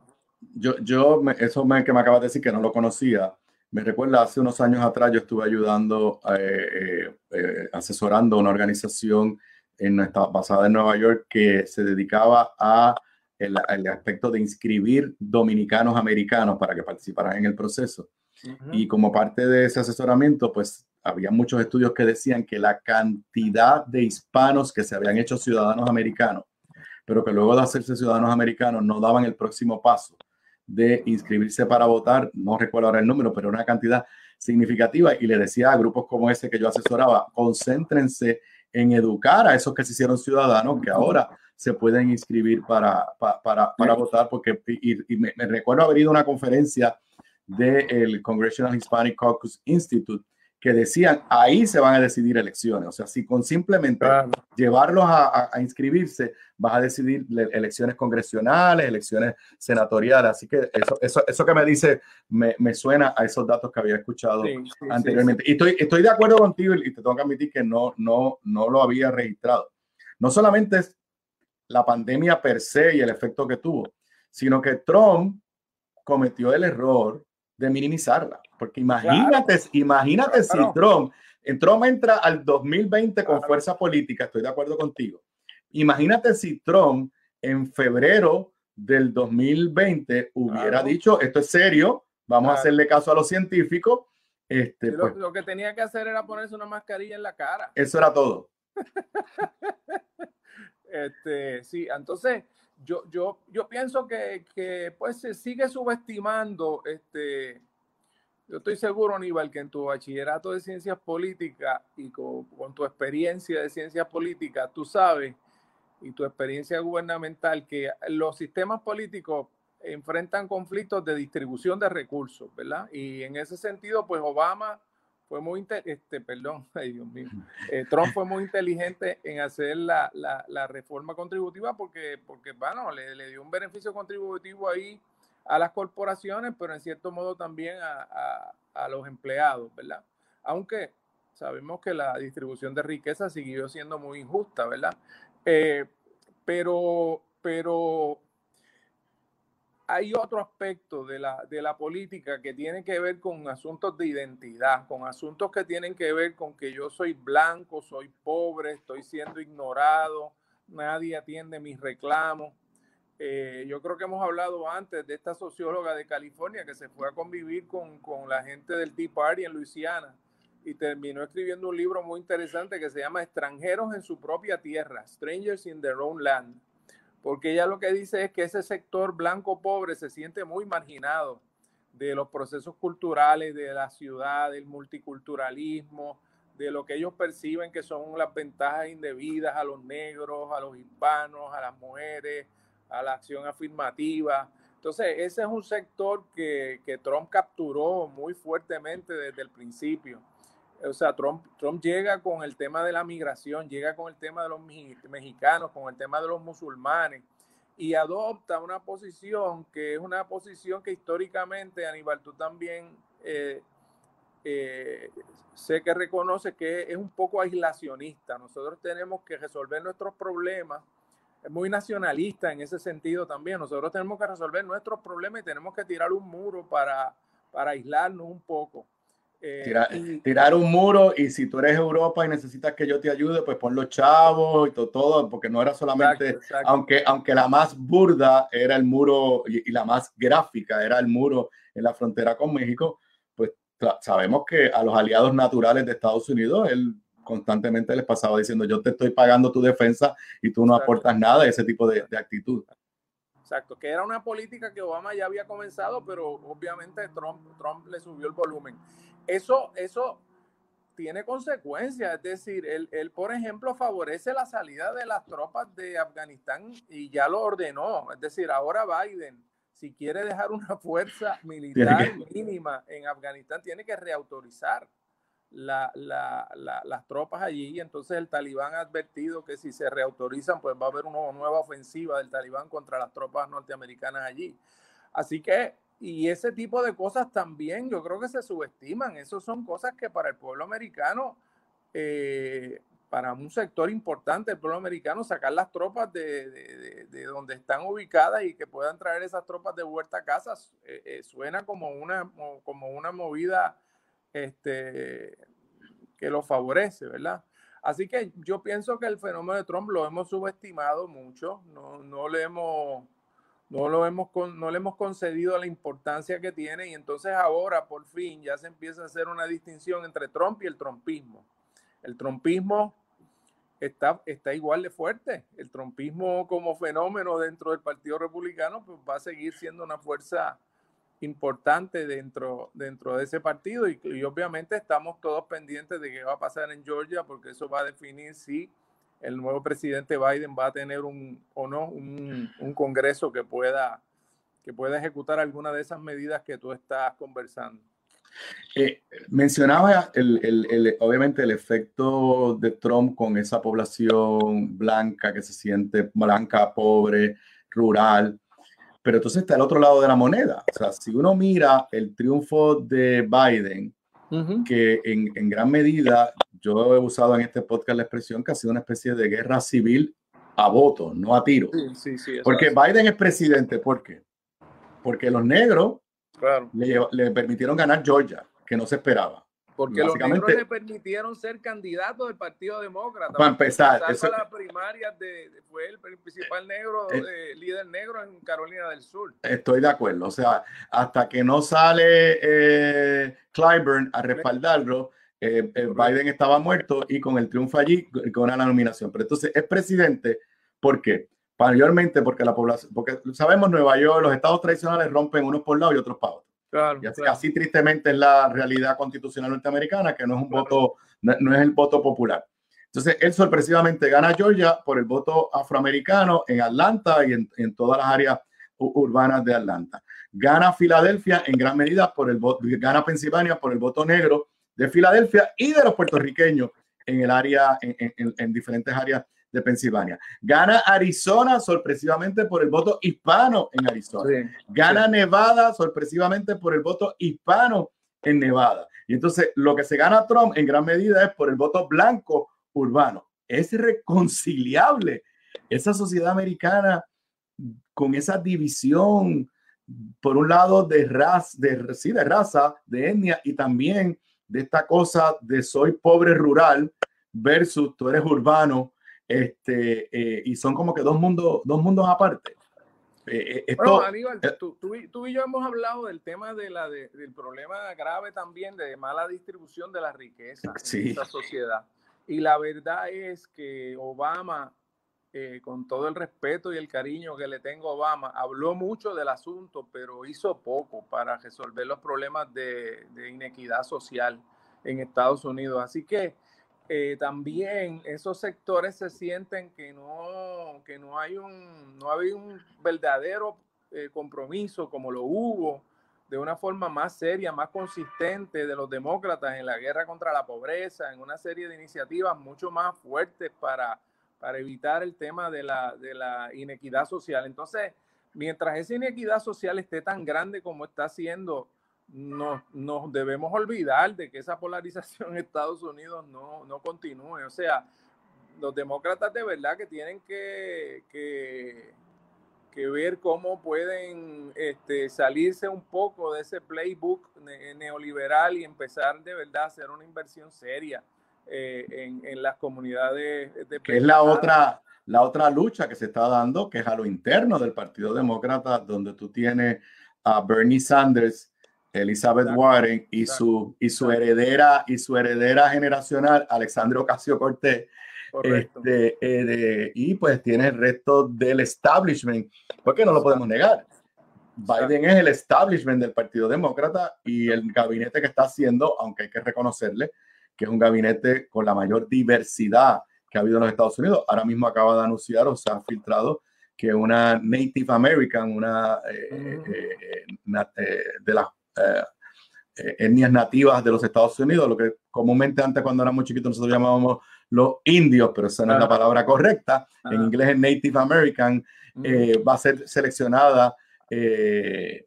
yo, yo me, eso me, que me acabas de decir que no lo conocía, me recuerda hace unos años atrás yo estuve ayudando, eh, eh, eh, asesorando una organización en, basada en Nueva York que se dedicaba a el, el aspecto de inscribir dominicanos americanos para que participaran en el proceso. Uh-huh. Y como parte de ese asesoramiento, pues había muchos estudios que decían que la cantidad de hispanos que se habían hecho ciudadanos americanos, pero que luego de hacerse ciudadanos americanos no daban el próximo paso de inscribirse para votar, no recuerdo ahora el número, pero una cantidad significativa, y le decía a grupos como ese que yo asesoraba, concéntrense en educar a esos que se hicieron ciudadanos, que ahora se pueden inscribir para, para, para, para votar, porque y, y me, me recuerdo haber ido a una conferencia del Congressional Hispanic Caucus Institute, que decían, ahí se van a decidir elecciones. O sea, si con simplemente claro. llevarlos a, a, a inscribirse, vas a decidir elecciones congresionales, elecciones senatoriales. Así que eso, eso, eso que me dice me, me suena a esos datos que había escuchado sí, sí, anteriormente. Sí, sí. Y estoy, estoy de acuerdo contigo y te tengo que admitir que no, no, no lo había registrado. No solamente es la pandemia per se y el efecto que tuvo, sino que Trump cometió el error de minimizarla, porque imagínate, claro. imagínate claro. si Trump, Trump entra al dos mil veinte con claro. fuerza política, estoy de acuerdo contigo. Imagínate si Trump en febrero del dos mil veinte hubiera claro. dicho, esto es serio, vamos claro. a hacerle caso a los científicos. Este, sí, pues, lo, lo que tenía que hacer era ponerse una mascarilla en la cara. Eso era todo. este, sí, entonces Yo, yo, yo pienso que, que pues se sigue subestimando, este, yo estoy seguro, Aníbal, que en tu bachillerato de ciencias políticas y con, con tu experiencia de ciencias políticas, tú sabes, y tu experiencia gubernamental, que los sistemas políticos enfrentan conflictos de distribución de recursos, ¿verdad? Y en ese sentido, pues Obama fue muy, este, perdón, ay Dios mío, eh, Trump fue muy inteligente en hacer la, la, la reforma contributiva porque, porque bueno, le, le dio un beneficio contributivo ahí a las corporaciones, pero en cierto modo también a, a, a los empleados, ¿verdad? Aunque sabemos que la distribución de riqueza siguió siendo muy injusta, ¿verdad? Eh, pero, pero hay otro aspecto de la, de la política que tiene que ver con asuntos de identidad, con asuntos que tienen que ver con que yo soy blanco, soy pobre, estoy siendo ignorado, nadie atiende mis reclamos. Eh, yo creo que hemos hablado antes de esta socióloga de California que se fue a convivir con, con la gente del Tea Party en Luisiana y terminó escribiendo un libro muy interesante que se llama Extranjeros en su propia tierra, Strangers in Their Own Land. Porque ella lo que dice es que ese sector blanco pobre se siente muy marginado de los procesos culturales de la ciudad, del multiculturalismo, de lo que ellos perciben que son las ventajas indebidas a los negros, a los hispanos, a las mujeres, a la acción afirmativa. Entonces, ese es un sector que, que Trump capturó muy fuertemente desde el principio. O sea, Trump, Trump llega con el tema de la migración, llega con el tema de los mexicanos, con el tema de los musulmanes y adopta una posición que es una posición que históricamente, Aníbal, tú también eh, eh, sé que reconoce que es un poco aislacionista. Nosotros tenemos que resolver nuestros problemas, es muy nacionalista en ese sentido también. Nosotros tenemos que resolver nuestros problemas y tenemos que tirar un muro para, para aislarnos un poco. Eh, tirar, y, tirar un muro y si tú eres Europa y necesitas que yo te ayude, pues pon los chavos y todo, todo porque no era solamente, exacto, exacto. Aunque, aunque la más burda era el muro y, y la más gráfica era el muro en la frontera con México, pues sabemos que a los aliados naturales de Estados Unidos, él constantemente les pasaba diciendo yo te estoy pagando tu defensa y tú no exacto. aportas nada, ese tipo de, de actitud. Exacto, que era una política que Obama ya había comenzado, pero obviamente Trump, Trump le subió el volumen. Eso, eso tiene consecuencias, es decir, él, él, por ejemplo, favorece la salida de las tropas de Afganistán y ya lo ordenó. Es decir, ahora Biden, si quiere dejar una fuerza militar que... mínima en Afganistán, tiene que reautorizar la, la, la, las tropas allí. Y entonces el talibán ha advertido que si se reautorizan, pues va a haber una nueva ofensiva del talibán contra las tropas norteamericanas allí. Así que y ese tipo de cosas también yo creo que se subestiman. Esas son cosas que para el pueblo americano eh, para un sector importante del pueblo americano sacar las tropas de, de, de, de donde están ubicadas y que puedan traer esas tropas de vuelta a casa. Eh, eh, suena como una, como una movida este, que lo favorece, ¿verdad? Así que yo pienso que el fenómeno de Trump lo hemos subestimado mucho, no, no, le, hemos, no, lo hemos, no le hemos concedido la importancia que tiene, y entonces ahora por fin ya se empieza a hacer una distinción entre Trump y el trumpismo. El trumpismo está, está igual de fuerte. El trumpismo como fenómeno dentro del Partido Republicano pues va a seguir siendo una fuerza importante dentro, dentro de ese partido, y, y obviamente estamos todos pendientes de qué va a pasar en Georgia, porque eso va a definir si el nuevo presidente Biden va a tener un o no un, un congreso que pueda, que pueda ejecutar alguna de esas medidas que tú estás conversando. Eh, mencionaba el, el, el, obviamente el efecto de Trump con esa población blanca que se siente blanca, pobre, rural. Pero entonces está el otro lado de la moneda. O sea, si uno mira el triunfo de Biden, uh-huh. que en, en gran medida, yo he usado en este podcast la expresión que ha sido una especie de guerra civil a votos, no a tiros. Sí, sí, sí, porque es Biden es presidente, ¿por qué? Porque los negros claro. le, le permitieron ganar Georgia, que no se esperaba. Porque los negros le permitieron ser candidatos del Partido Demócrata. Para empezar, eso, las primarias de, de, fue el principal negro, eh, eh, líder negro en Carolina del Sur. Estoy de acuerdo. O sea, hasta que no sale eh, Clyburn a respaldarlo, eh, eh, Biden estaba muerto, y con el triunfo allí gana la nominación. Pero entonces es presidente, ¿por qué? Mayormente porque la población, porque sabemos Nueva York, los estados tradicionales rompen unos por un lado y otros para otro. Claro, y así, claro. así tristemente es la realidad constitucional norteamericana, que no es un claro. voto, no, no es el voto popular. Entonces, él sorpresivamente gana Georgia por el voto afroamericano en Atlanta y en, en todas las áreas urbanas de Atlanta. Gana Filadelfia en gran medida por el voto, gana Pensilvania por el voto negro de Filadelfia y de los puertorriqueños en el área, en, en, en diferentes áreas de Pensilvania. Gana Arizona sorpresivamente por el voto hispano en Arizona. Sí, Gana sí. Nevada sorpresivamente por el voto hispano en Nevada. Y entonces lo que se gana Trump en gran medida es por el voto blanco urbano. Es reconciliable esa sociedad americana con esa división, por un lado de raza, de, sí, de raza, de etnia, y también de esta cosa de soy pobre rural versus tú eres urbano. Este, eh, y son como que dos mundos, dos mundos aparte. Eh, esto, bueno, Aníbal, eh, tú, tú, tú y yo hemos hablado del tema de la, de, del problema grave también de mala distribución de la riqueza sí. en esta sociedad. Y la verdad es que Obama, eh, con todo el respeto y el cariño que le tengo a Obama, habló mucho del asunto, pero hizo poco para resolver los problemas de, de inequidad social en Estados Unidos. Así que Eh, también esos sectores se sienten que no, que no hay un, no hay un verdadero eh, compromiso como lo hubo de una forma más seria, más consistente de los demócratas en la guerra contra la pobreza, en una serie de iniciativas mucho más fuertes para, para evitar el tema de la, de la inequidad social. Entonces, mientras esa inequidad social esté tan grande como está siendo, nos, nos debemos olvidar de que esa polarización en Estados Unidos no, no continúe. O sea, los demócratas de verdad que tienen que, que, que ver cómo pueden este, salirse un poco de ese playbook ne neoliberal y empezar de verdad a hacer una inversión seria eh, en, en las comunidades. De que es la otra, la otra lucha que se está dando, que es a lo interno del Partido Demócrata, donde tú tienes a Bernie Sanders, Elizabeth exacto, Warren y exacto, su y su exacto. heredera y su heredera generacional Alexandria Ocasio-Cortez, este, eh, de, y pues tiene el resto del establishment, porque no lo podemos negar. Biden exacto. es el establishment del Partido Demócrata, y el gabinete que está haciendo, aunque hay que reconocerle que es un gabinete con la mayor diversidad que ha habido en los Estados Unidos. Ahora mismo acaba de anunciar, o se ha filtrado, que una Native American, una eh, mm. eh, eh, de las Eh, eh, etnias nativas de los Estados Unidos, lo que comúnmente antes cuando éramos chiquitos nosotros llamábamos los indios, pero esa no es la palabra correcta. En inglés es Native American. eh, va a ser seleccionada eh,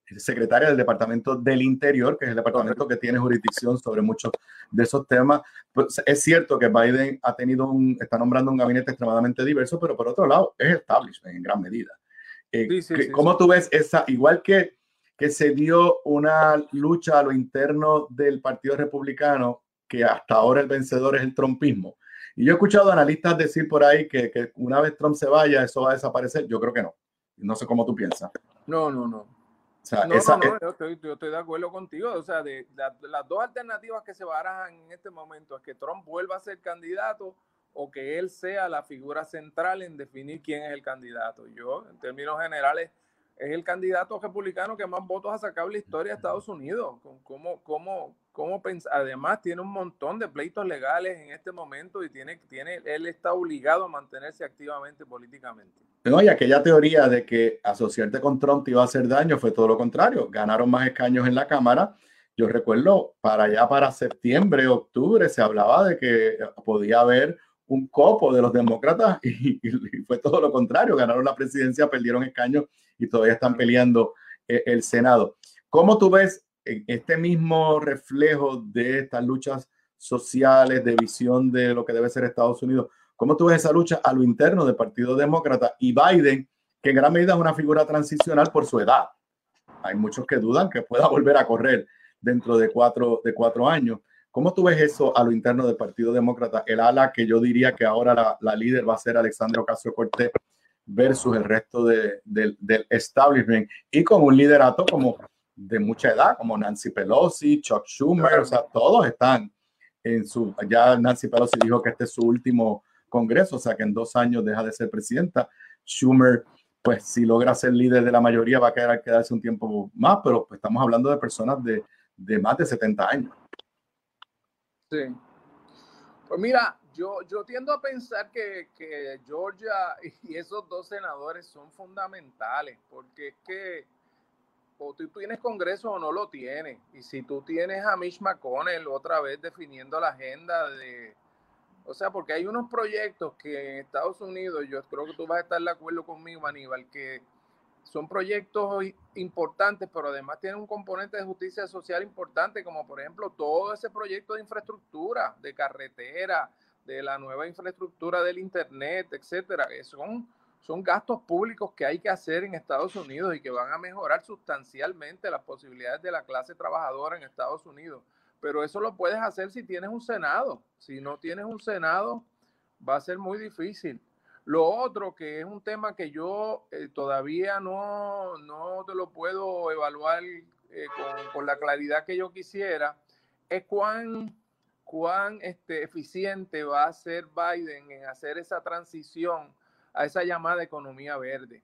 secretaria del Departamento del Interior, que es el departamento que tiene jurisdicción sobre muchos de esos temas. Pues es cierto que Biden ha tenido un, está nombrando un gabinete extremadamente diverso, pero por otro lado es establishment en gran medida. Eh, sí, sí, sí, ¿Cómo sí. tú ves esa, igual que, que se dio una lucha a lo interno del Partido Republicano, que hasta ahora el vencedor es el trumpismo? Y yo he escuchado analistas decir por ahí que, que una vez Trump se vaya, eso va a desaparecer. Yo creo que no. No sé cómo tú piensas. No, no, no. O sea, no, esa, no, no, yo estoy, yo estoy de acuerdo contigo. O sea, de, de, de las dos alternativas que se barajan en este momento es que Trump vuelva a ser candidato o que él sea la figura central en definir quién es el candidato. Yo, en términos generales, es el candidato republicano que más votos ha sacado en la historia de Estados Unidos. ¿Cómo, cómo, cómo pensar? Además, tiene un montón de pleitos legales en este momento y tiene, tiene, él está obligado a mantenerse activamente políticamente. No, y aquella teoría de que asociarte con Trump te iba a hacer daño fue todo lo contrario. Ganaron más escaños en la Cámara. Yo recuerdo, para allá, para septiembre, octubre, se hablaba de que podía haber un copo de los demócratas y, y fue todo lo contrario. Ganaron la presidencia, perdieron escaños y todavía están peleando eh, el Senado. ¿Cómo tú ves este mismo reflejo de estas luchas sociales, de visión de lo que debe ser Estados Unidos? ¿Cómo tú ves esa lucha a lo interno del Partido Demócrata y Biden, que en gran medida es una figura transicional por su edad? Hay muchos que dudan que pueda volver a correr dentro de cuatro, de cuatro años. ¿Cómo tú ves eso a lo interno del Partido Demócrata? El ala que yo diría que ahora la, la líder va a ser Alexandria Ocasio-Cortez versus el resto de, de, del establishment, y con un liderato como de mucha edad, como Nancy Pelosi, Chuck Schumer, o sea, todos están en su... Ya Nancy Pelosi dijo que este es su último Congreso, o sea que en dos años deja de ser presidenta. Schumer, pues si logra ser líder de la mayoría, va a quedar quedarse un tiempo más, pero pues, estamos hablando de personas de, de más de setenta años. Sí. Pues mira, yo, yo tiendo a pensar que, que Georgia y esos dos senadores son fundamentales, porque es que o tú tienes Congreso o no lo tienes. Y si tú tienes a Mitch McConnell otra vez definiendo la agenda de... O sea, porque hay unos proyectos que en Estados Unidos, yo creo que tú vas a estar de acuerdo conmigo, Aníbal, que son proyectos importantes, pero además tienen un componente de justicia social importante, como por ejemplo todo ese proyecto de infraestructura, de carretera, de la nueva infraestructura del internet, etcétera, que son, son gastos públicos que hay que hacer en Estados Unidos y que van a mejorar sustancialmente las posibilidades de la clase trabajadora en Estados Unidos. Pero eso lo puedes hacer si tienes un Senado. Si no tienes un Senado, va a ser muy difícil. Lo otro, que es un tema que yo eh, todavía no, no te lo puedo evaluar eh, con, con la claridad que yo quisiera, es cuán, cuán este, eficiente va a ser Biden en hacer esa transición a esa llamada economía verde.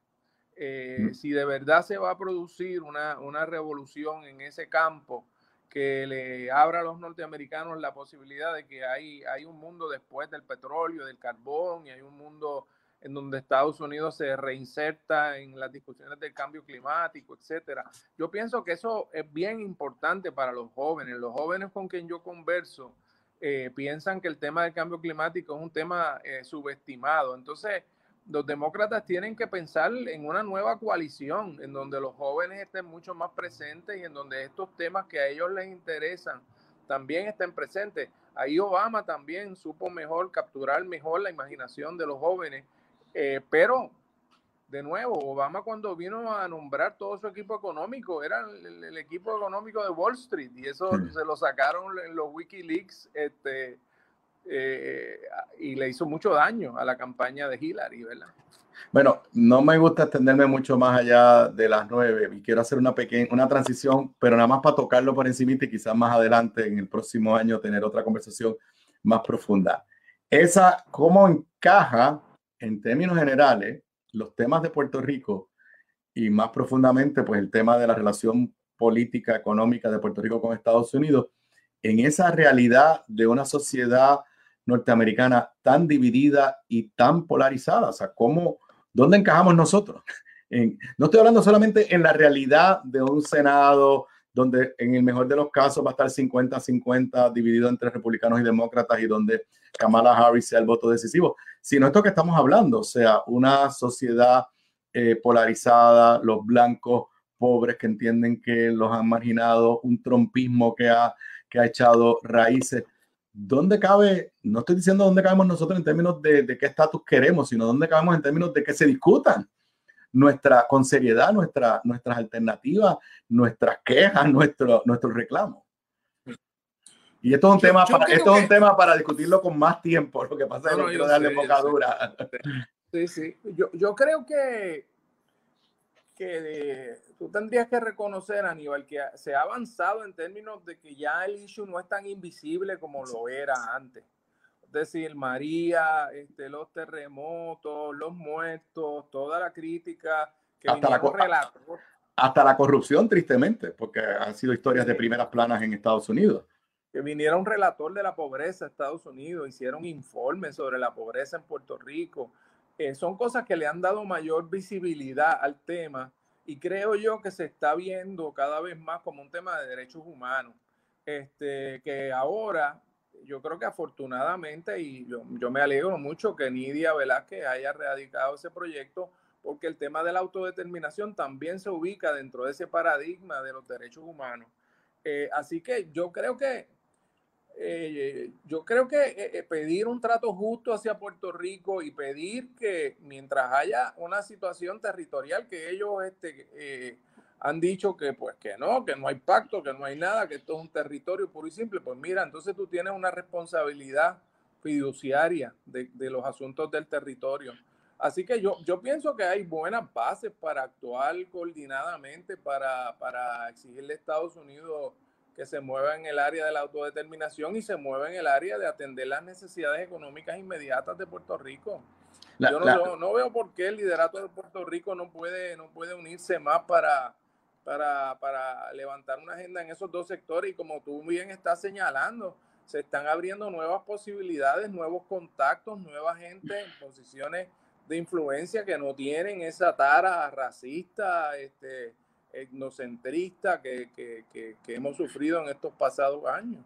Eh, si de verdad se va a producir una, una revolución en ese campo que le abra a los norteamericanos la posibilidad de que hay, hay un mundo después del petróleo, del carbón, y hay un mundo en donde Estados Unidos se reinserta en las discusiones del cambio climático, etcétera. Yo pienso que eso es bien importante para los jóvenes. Los jóvenes con quien yo converso eh, piensan que el tema del cambio climático es un tema eh, subestimado. Entonces, los demócratas tienen que pensar en una nueva coalición en donde los jóvenes estén mucho más presentes y en donde estos temas que a ellos les interesan también estén presentes. Ahí Obama también supo mejor capturar mejor la imaginación de los jóvenes, eh, pero de nuevo, Obama cuando vino a nombrar todo su equipo económico era el, el equipo económico de Wall Street, y eso sí. Se lo sacaron en los Wikileaks, este Eh, y le hizo mucho daño a la campaña de Hillary, ¿verdad? Bueno, no me gusta extenderme mucho más allá de las nueve y quiero hacer una pequeña una transición, pero nada más para tocarlo por encima y quizás más adelante en el próximo año tener otra conversación más profunda. Esa, ¿cómo encaja en términos generales los temas de Puerto Rico y más profundamente pues el tema de la relación política económica de Puerto Rico con Estados Unidos en esa realidad de una sociedad norteamericana tan dividida y tan polarizada? O sea, ¿cómo, dónde encajamos nosotros? En, no estoy hablando solamente en la realidad de un Senado donde en el mejor de los casos va a estar cincuenta a cincuenta dividido entre republicanos y demócratas y donde Kamala Harris sea el voto decisivo, sino esto que estamos hablando, o sea, una sociedad eh, polarizada, los blancos pobres que entienden que los han marginado, un trumpismo que ha, que ha echado raíces. ¿Dónde cabe? No estoy diciendo dónde cabemos nosotros en términos de, de qué estatus queremos, sino dónde cabemos en términos de que se discutan nuestra, con seriedad nuestra, nuestras alternativas, nuestras quejas, nuestro, nuestros reclamos. Y esto es un, yo, tema, yo para, esto que... es un tema para discutirlo con más tiempo. Lo que pasa es que no, no quiero darle sé, embocadura. Sí, sí. Yo, yo creo que, que de, tú tendrías que reconocer, Aníbal, que se ha avanzado en términos de que ya el issue no es tan invisible como lo era antes. Es decir, María, este, los terremotos, los muertos, toda la crítica que hasta la, relator, hasta la corrupción, tristemente, porque han sido historias sí. de primeras planas en Estados Unidos. Que viniera un relator de la pobreza a Estados Unidos, hicieron informes sobre la pobreza en Puerto Rico. Eh, son cosas que le han dado mayor visibilidad al tema y creo yo que se está viendo cada vez más como un tema de derechos humanos. Este, que ahora, yo creo que afortunadamente, y yo, yo me alegro mucho que Nidia Velázquez haya radicado ese proyecto, porque el tema de la autodeterminación también se ubica dentro de ese paradigma de los derechos humanos. Eh, así que yo creo que Eh, yo creo que eh, pedir un trato justo hacia Puerto Rico y pedir que mientras haya una situación territorial que ellos este, eh, han dicho que pues que no, que no hay pacto, que no hay nada, que esto es un territorio puro y simple, pues mira, entonces tú tienes una responsabilidad fiduciaria de, de los asuntos del territorio. Así que yo, yo pienso que hay buenas bases para actuar coordinadamente, para, para exigirle a Estados Unidos que se mueva en el área de la autodeterminación y se mueva en el área de atender las necesidades económicas inmediatas de Puerto Rico. La, Yo no, la... no, no veo por qué el liderato de Puerto Rico no puede, no puede unirse más para, para, para levantar una agenda en esos dos sectores y como tú bien estás señalando, se están abriendo nuevas posibilidades, nuevos contactos, nueva gente en posiciones de influencia que no tienen esa tara racista, este, etnocentrista que, que, que, que hemos sufrido en estos pasados años.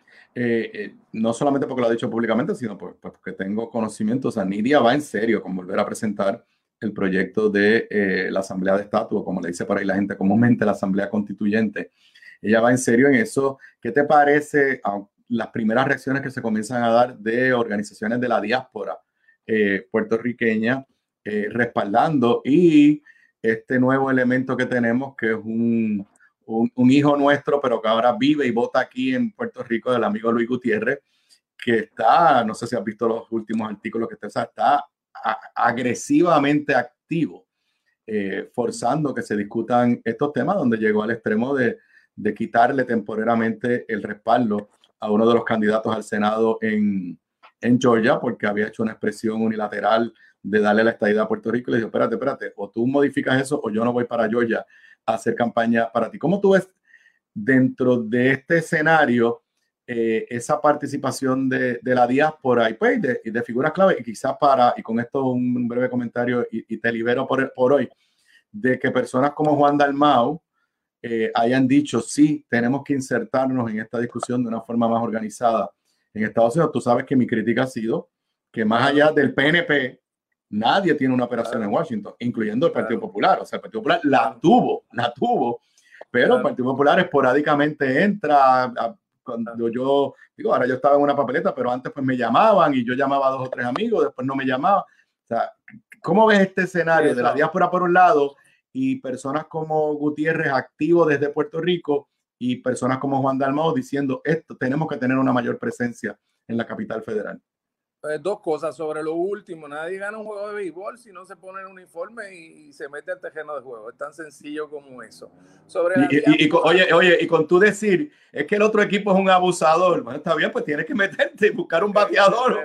Eh, eh, no solamente porque lo ha dicho públicamente, sino por, pues porque tengo conocimiento. O sea, Nidia va en serio con volver a presentar el proyecto de eh, la Asamblea de Estatus, como le dice por ahí la gente comúnmente, la Asamblea Constituyente. Ella va en serio en eso. ¿Qué te parece a las primeras reacciones que se comienzan a dar de organizaciones de la diáspora eh, puertorriqueña eh, respaldando y este nuevo elemento que tenemos, que es un, un, un hijo nuestro, pero que ahora vive y vota aquí en Puerto Rico, del amigo Luis Gutiérrez, que está, no sé si has visto los últimos artículos que está, está a, agresivamente activo, eh, forzando que se discutan estos temas, donde llegó al extremo de, de quitarle temporariamente el respaldo a uno de los candidatos al Senado en, en Georgia, porque había hecho una expresión unilateral de darle la estadidad a Puerto Rico. Y le dijo, espérate, espérate, o tú modificas eso o yo no voy para Georgia a hacer campaña para ti. ¿Cómo tú ves dentro de este escenario eh, esa participación de, de la diáspora y pues, de, de figuras clave? Y quizás para, y con esto un breve comentario y, y te libero por, por hoy, de que personas como Juan Dalmau eh, hayan dicho, sí, tenemos que insertarnos en esta discusión de una forma más organizada en Estados Unidos. Tú sabes que mi crítica ha sido que más allá del P N P, nadie tiene una operación claro. en Washington, incluyendo el Partido claro. Popular. O sea, el Partido Popular la tuvo, la tuvo, pero claro. el Partido Popular esporádicamente entra. A, cuando claro. yo digo, ahora yo estaba en una papeleta, pero antes pues me llamaban y yo llamaba a dos o tres amigos, después no me llamaban. O sea, ¿cómo ves este escenario Eso. de la diáspora por un lado y personas como Gutiérrez activo desde Puerto Rico y personas como Juan Dalmau diciendo esto, tenemos que tener una mayor presencia en la capital federal? Eh, dos cosas sobre lo último. Nadie gana un juego de béisbol si no se pone en un uniforme y, y se mete al terreno de juego. Es tan sencillo como eso. Sobre la y, y, y, y, oye, oye, y con tú decir, es que el otro equipo es un abusador. Bueno, está bien, pues tienes que meterte y buscar un bateador.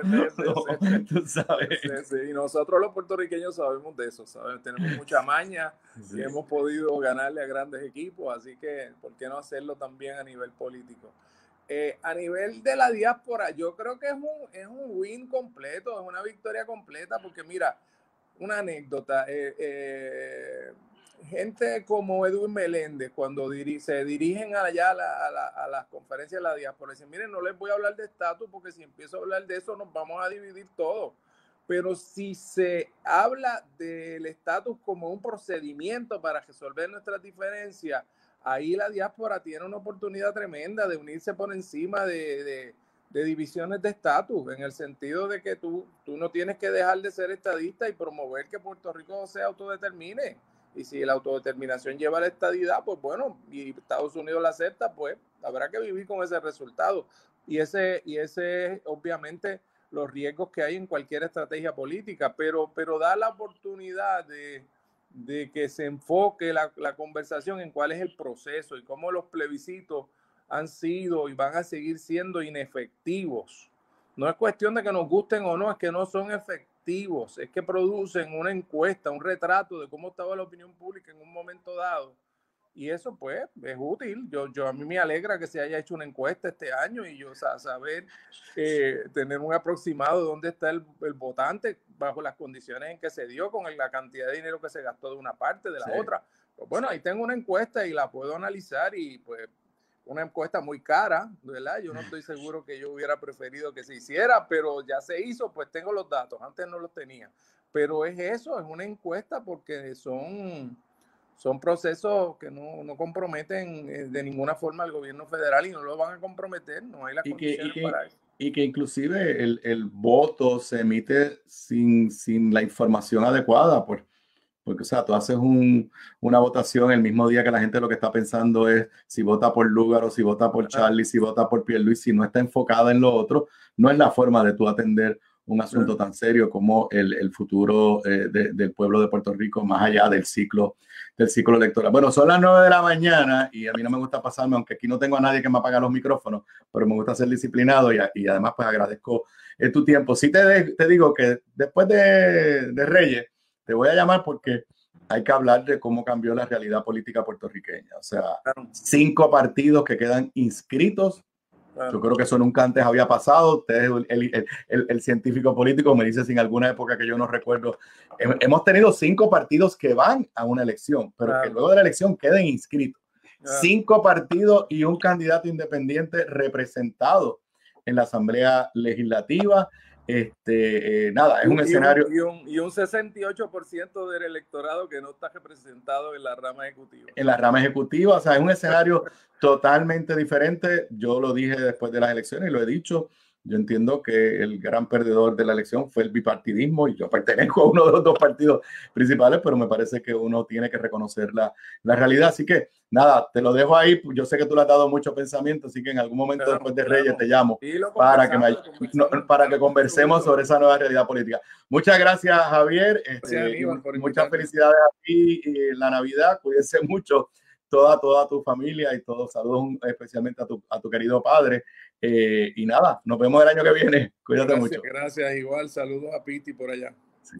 Tú sabes. Sí, sí. Y nosotros los puertorriqueños sabemos de eso, ¿sabes? Tenemos mucha maña sí. y hemos podido ganarle a grandes equipos, así que ¿por qué no hacerlo también a nivel político? Eh, a nivel de la diáspora, yo creo que es un, es un win completo, es una victoria completa, porque mira, una anécdota, eh, eh, gente como Edwin Meléndez, cuando diri se dirigen allá a, la, a, la, a las conferencias de la diáspora, dicen, miren, no les voy a hablar de estatus, porque si empiezo a hablar de eso nos vamos a dividir todo, pero si se habla del estatus como un procedimiento para resolver nuestras diferencias, ahí la diáspora tiene una oportunidad tremenda de unirse por encima de, de, de divisiones de estatus, en el sentido de que tú, tú no tienes que dejar de ser estadista y promover que Puerto Rico se autodetermine. Y si la autodeterminación lleva a la estadidad, pues bueno, y Estados Unidos la acepta, pues habrá que vivir con ese resultado. Y ese, y ese obviamente, los riesgos que hay en cualquier estrategia política, pero, pero da la oportunidad de, de que se enfoque la, la conversación en cuál es el proceso y cómo los plebiscitos han sido y van a seguir siendo inefectivos. No es cuestión de que nos gusten o no, es que no son efectivos, es que producen una encuesta, un retrato de cómo estaba la opinión pública en un momento dado. Y eso pues es útil. Yo, yo a mí me alegra que se haya hecho una encuesta este año y yo saber, eh, tener un aproximado de dónde está el, el votante bajo las condiciones en que se dio, con la cantidad de dinero que se gastó de una parte, de la sí. otra. Pues bueno, ahí tengo una encuesta y la puedo analizar y pues una encuesta muy cara, ¿verdad? Yo no estoy seguro que yo hubiera preferido que se hiciera, pero ya se hizo, pues tengo los datos. Antes no los tenía. Pero es eso, es una encuesta porque son... Son procesos que no, no comprometen de ninguna forma al gobierno federal y no lo van a comprometer, no hay las y condiciones que, y que, para eso. Y que inclusive el, el voto se emite sin, sin la información adecuada, pues, porque o sea, tú haces un, una votación el mismo día que la gente lo que está pensando es si vota por Lúgaro, si vota por Charlie, si vota por Pierluisi, si no está enfocada en lo otro, no es la forma de tú atender un asunto tan serio como el, el futuro eh, de, del pueblo de Puerto Rico, más allá del ciclo, del ciclo electoral. Bueno, son las nueve de la mañana y a mí no me gusta pasarme, aunque aquí no tengo a nadie que me apague los micrófonos, pero me gusta ser disciplinado y, y además pues agradezco eh, tu tiempo. Sí te, de, te digo que después de, de Reyes te voy a llamar porque hay que hablar de cómo cambió la realidad política puertorriqueña. O sea, cinco partidos que quedan inscritos. Yo creo que eso nunca antes había pasado. Usted, el, el, el, el científico político, me dice si en alguna época que yo no recuerdo, hemos tenido cinco partidos que van a una elección, pero claro, que luego de la elección queden inscritos. Claro. Cinco partidos y un candidato independiente representado en la Asamblea Legislativa. Este, eh, nada, es un y, escenario. Y un, y un sesenta y ocho por ciento del electorado que no está representado en la rama ejecutiva. En la rama ejecutiva, o sea, es un escenario totalmente diferente. Yo lo dije después de las elecciones y lo he dicho. Yo entiendo que el gran perdedor de la elección fue el bipartidismo y yo pertenezco a uno de los dos partidos principales, pero me parece que uno tiene que reconocer la, la realidad. Así que nada, te lo dejo ahí. Yo sé que tú le has dado mucho pensamiento, así que en algún momento claro, después de Reyes claro. te llamo para que, me, no, para que conversemos sobre esa nueva realidad política. Muchas gracias, Javier. Este, Aníbal, muchas felicidades a ti y la Navidad. Cuídense mucho. Toda, toda tu familia y todos saludos especialmente a tu, a tu querido padre. Eh, y nada, nos vemos el año que viene. Cuídate gracias, mucho. Gracias, igual. Saludos a Piti por allá. Sí.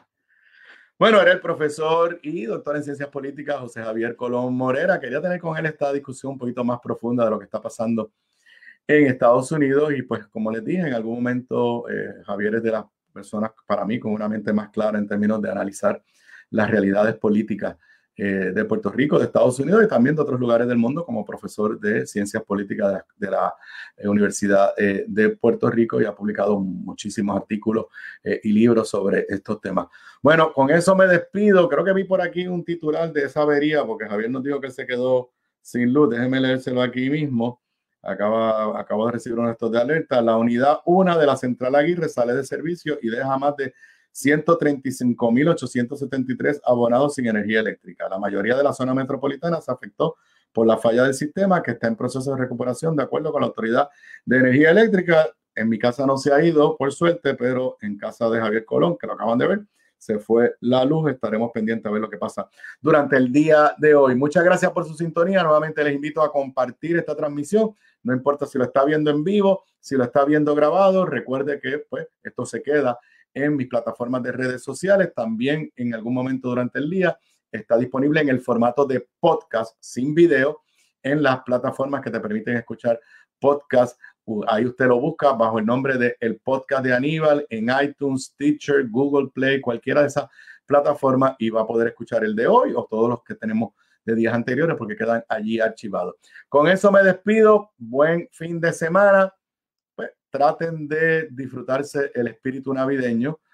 Bueno, era el profesor y doctor en ciencias políticas José Javier Colón Morera. Quería tener con él esta discusión un poquito más profunda de lo que está pasando en Estados Unidos. Y pues, como les dije, en algún momento eh, Javier es de las personas, para mí, con una mente más clara en términos de analizar las realidades políticas Eh, de Puerto Rico, de Estados Unidos y también de otros lugares del mundo, como profesor de ciencias políticas de la, de la eh, Universidad eh, de Puerto Rico, y ha publicado muchísimos artículos eh, y libros sobre estos temas. Bueno, con eso me despido. Creo que vi por aquí un titular de esa avería, porque Javier nos dijo que se quedó sin luz. Déjeme leérselo aquí mismo. Acaba, acabo de recibir uno de estos de alerta. La unidad uno de la Central Aguirre sale de servicio y deja más de ciento treinta y cinco mil ochocientos setenta y tres abonados sin energía eléctrica. La mayoría de la zona metropolitana se afectó por la falla del sistema, que está en proceso de recuperación de acuerdo con la Autoridad de Energía Eléctrica. En mi casa no se ha ido, por suerte, pero en casa de Javier Colón, que lo acaban de ver, se fue la luz. Estaremos pendientes a ver lo que pasa durante el día de hoy. Muchas gracias por su sintonía. Nuevamente les invito a compartir esta transmisión. No importa si lo está viendo en vivo, si lo está viendo grabado. Recuerde que pues, esto se queda en mis plataformas de redes sociales. También en algún momento durante el día está disponible en el formato de podcast sin video en las plataformas que te permiten escuchar podcast. Ahí usted lo busca bajo el nombre de El Podcast de Aníbal en iTunes, Stitcher, Google Play, cualquiera de esas plataformas, y va a poder escuchar el de hoy o todos los que tenemos de días anteriores porque quedan allí archivados. Con eso me despido. Buen fin de semana. Pues, traten de disfrutarse el espíritu navideño.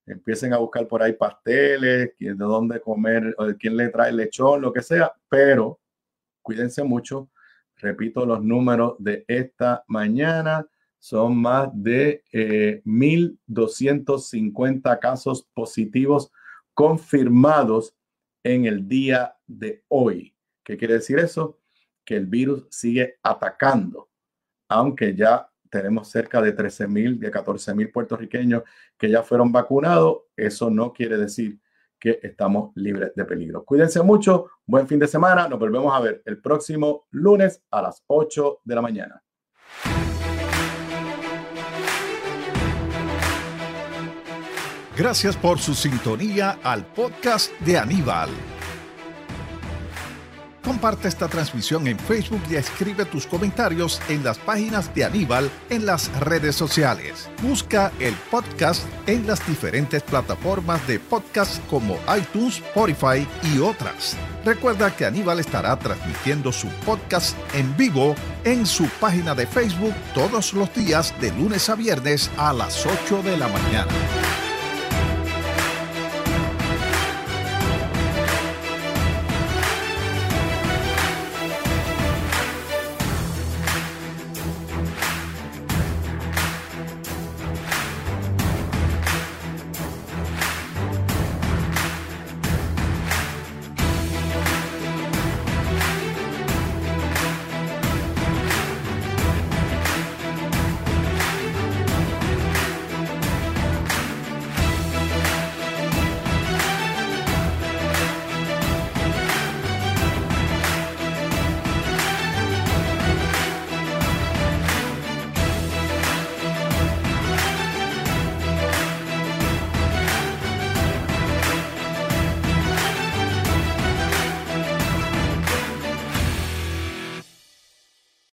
empiecen a buscar por ahí pasteles, de dónde comer, o de quién le trae lechón, lo que sea, pero cuídense mucho. Repito los números de esta mañana. Son más de eh, mil doscientos cincuenta casos positivos confirmados en el día de hoy. ¿Qué quiere decir eso? Que el virus sigue atacando, aunque ya tenemos cerca de trece mil, de catorce mil puertorriqueños que ya fueron vacunados. Eso no quiere decir que estamos libres de peligro. Cuídense mucho, buen fin de semana. Nos volvemos a ver el próximo lunes a las ocho de la mañana. Gracias por su sintonía al podcast de Aníbal. Comparte esta transmisión en Facebook y escribe tus comentarios en las páginas de Aníbal en las redes sociales. Busca el podcast en las diferentes plataformas de podcast como iTunes, Spotify y otras. Recuerda que Aníbal estará transmitiendo su podcast en vivo en su página de Facebook todos los días de lunes a viernes a las ocho de la mañana.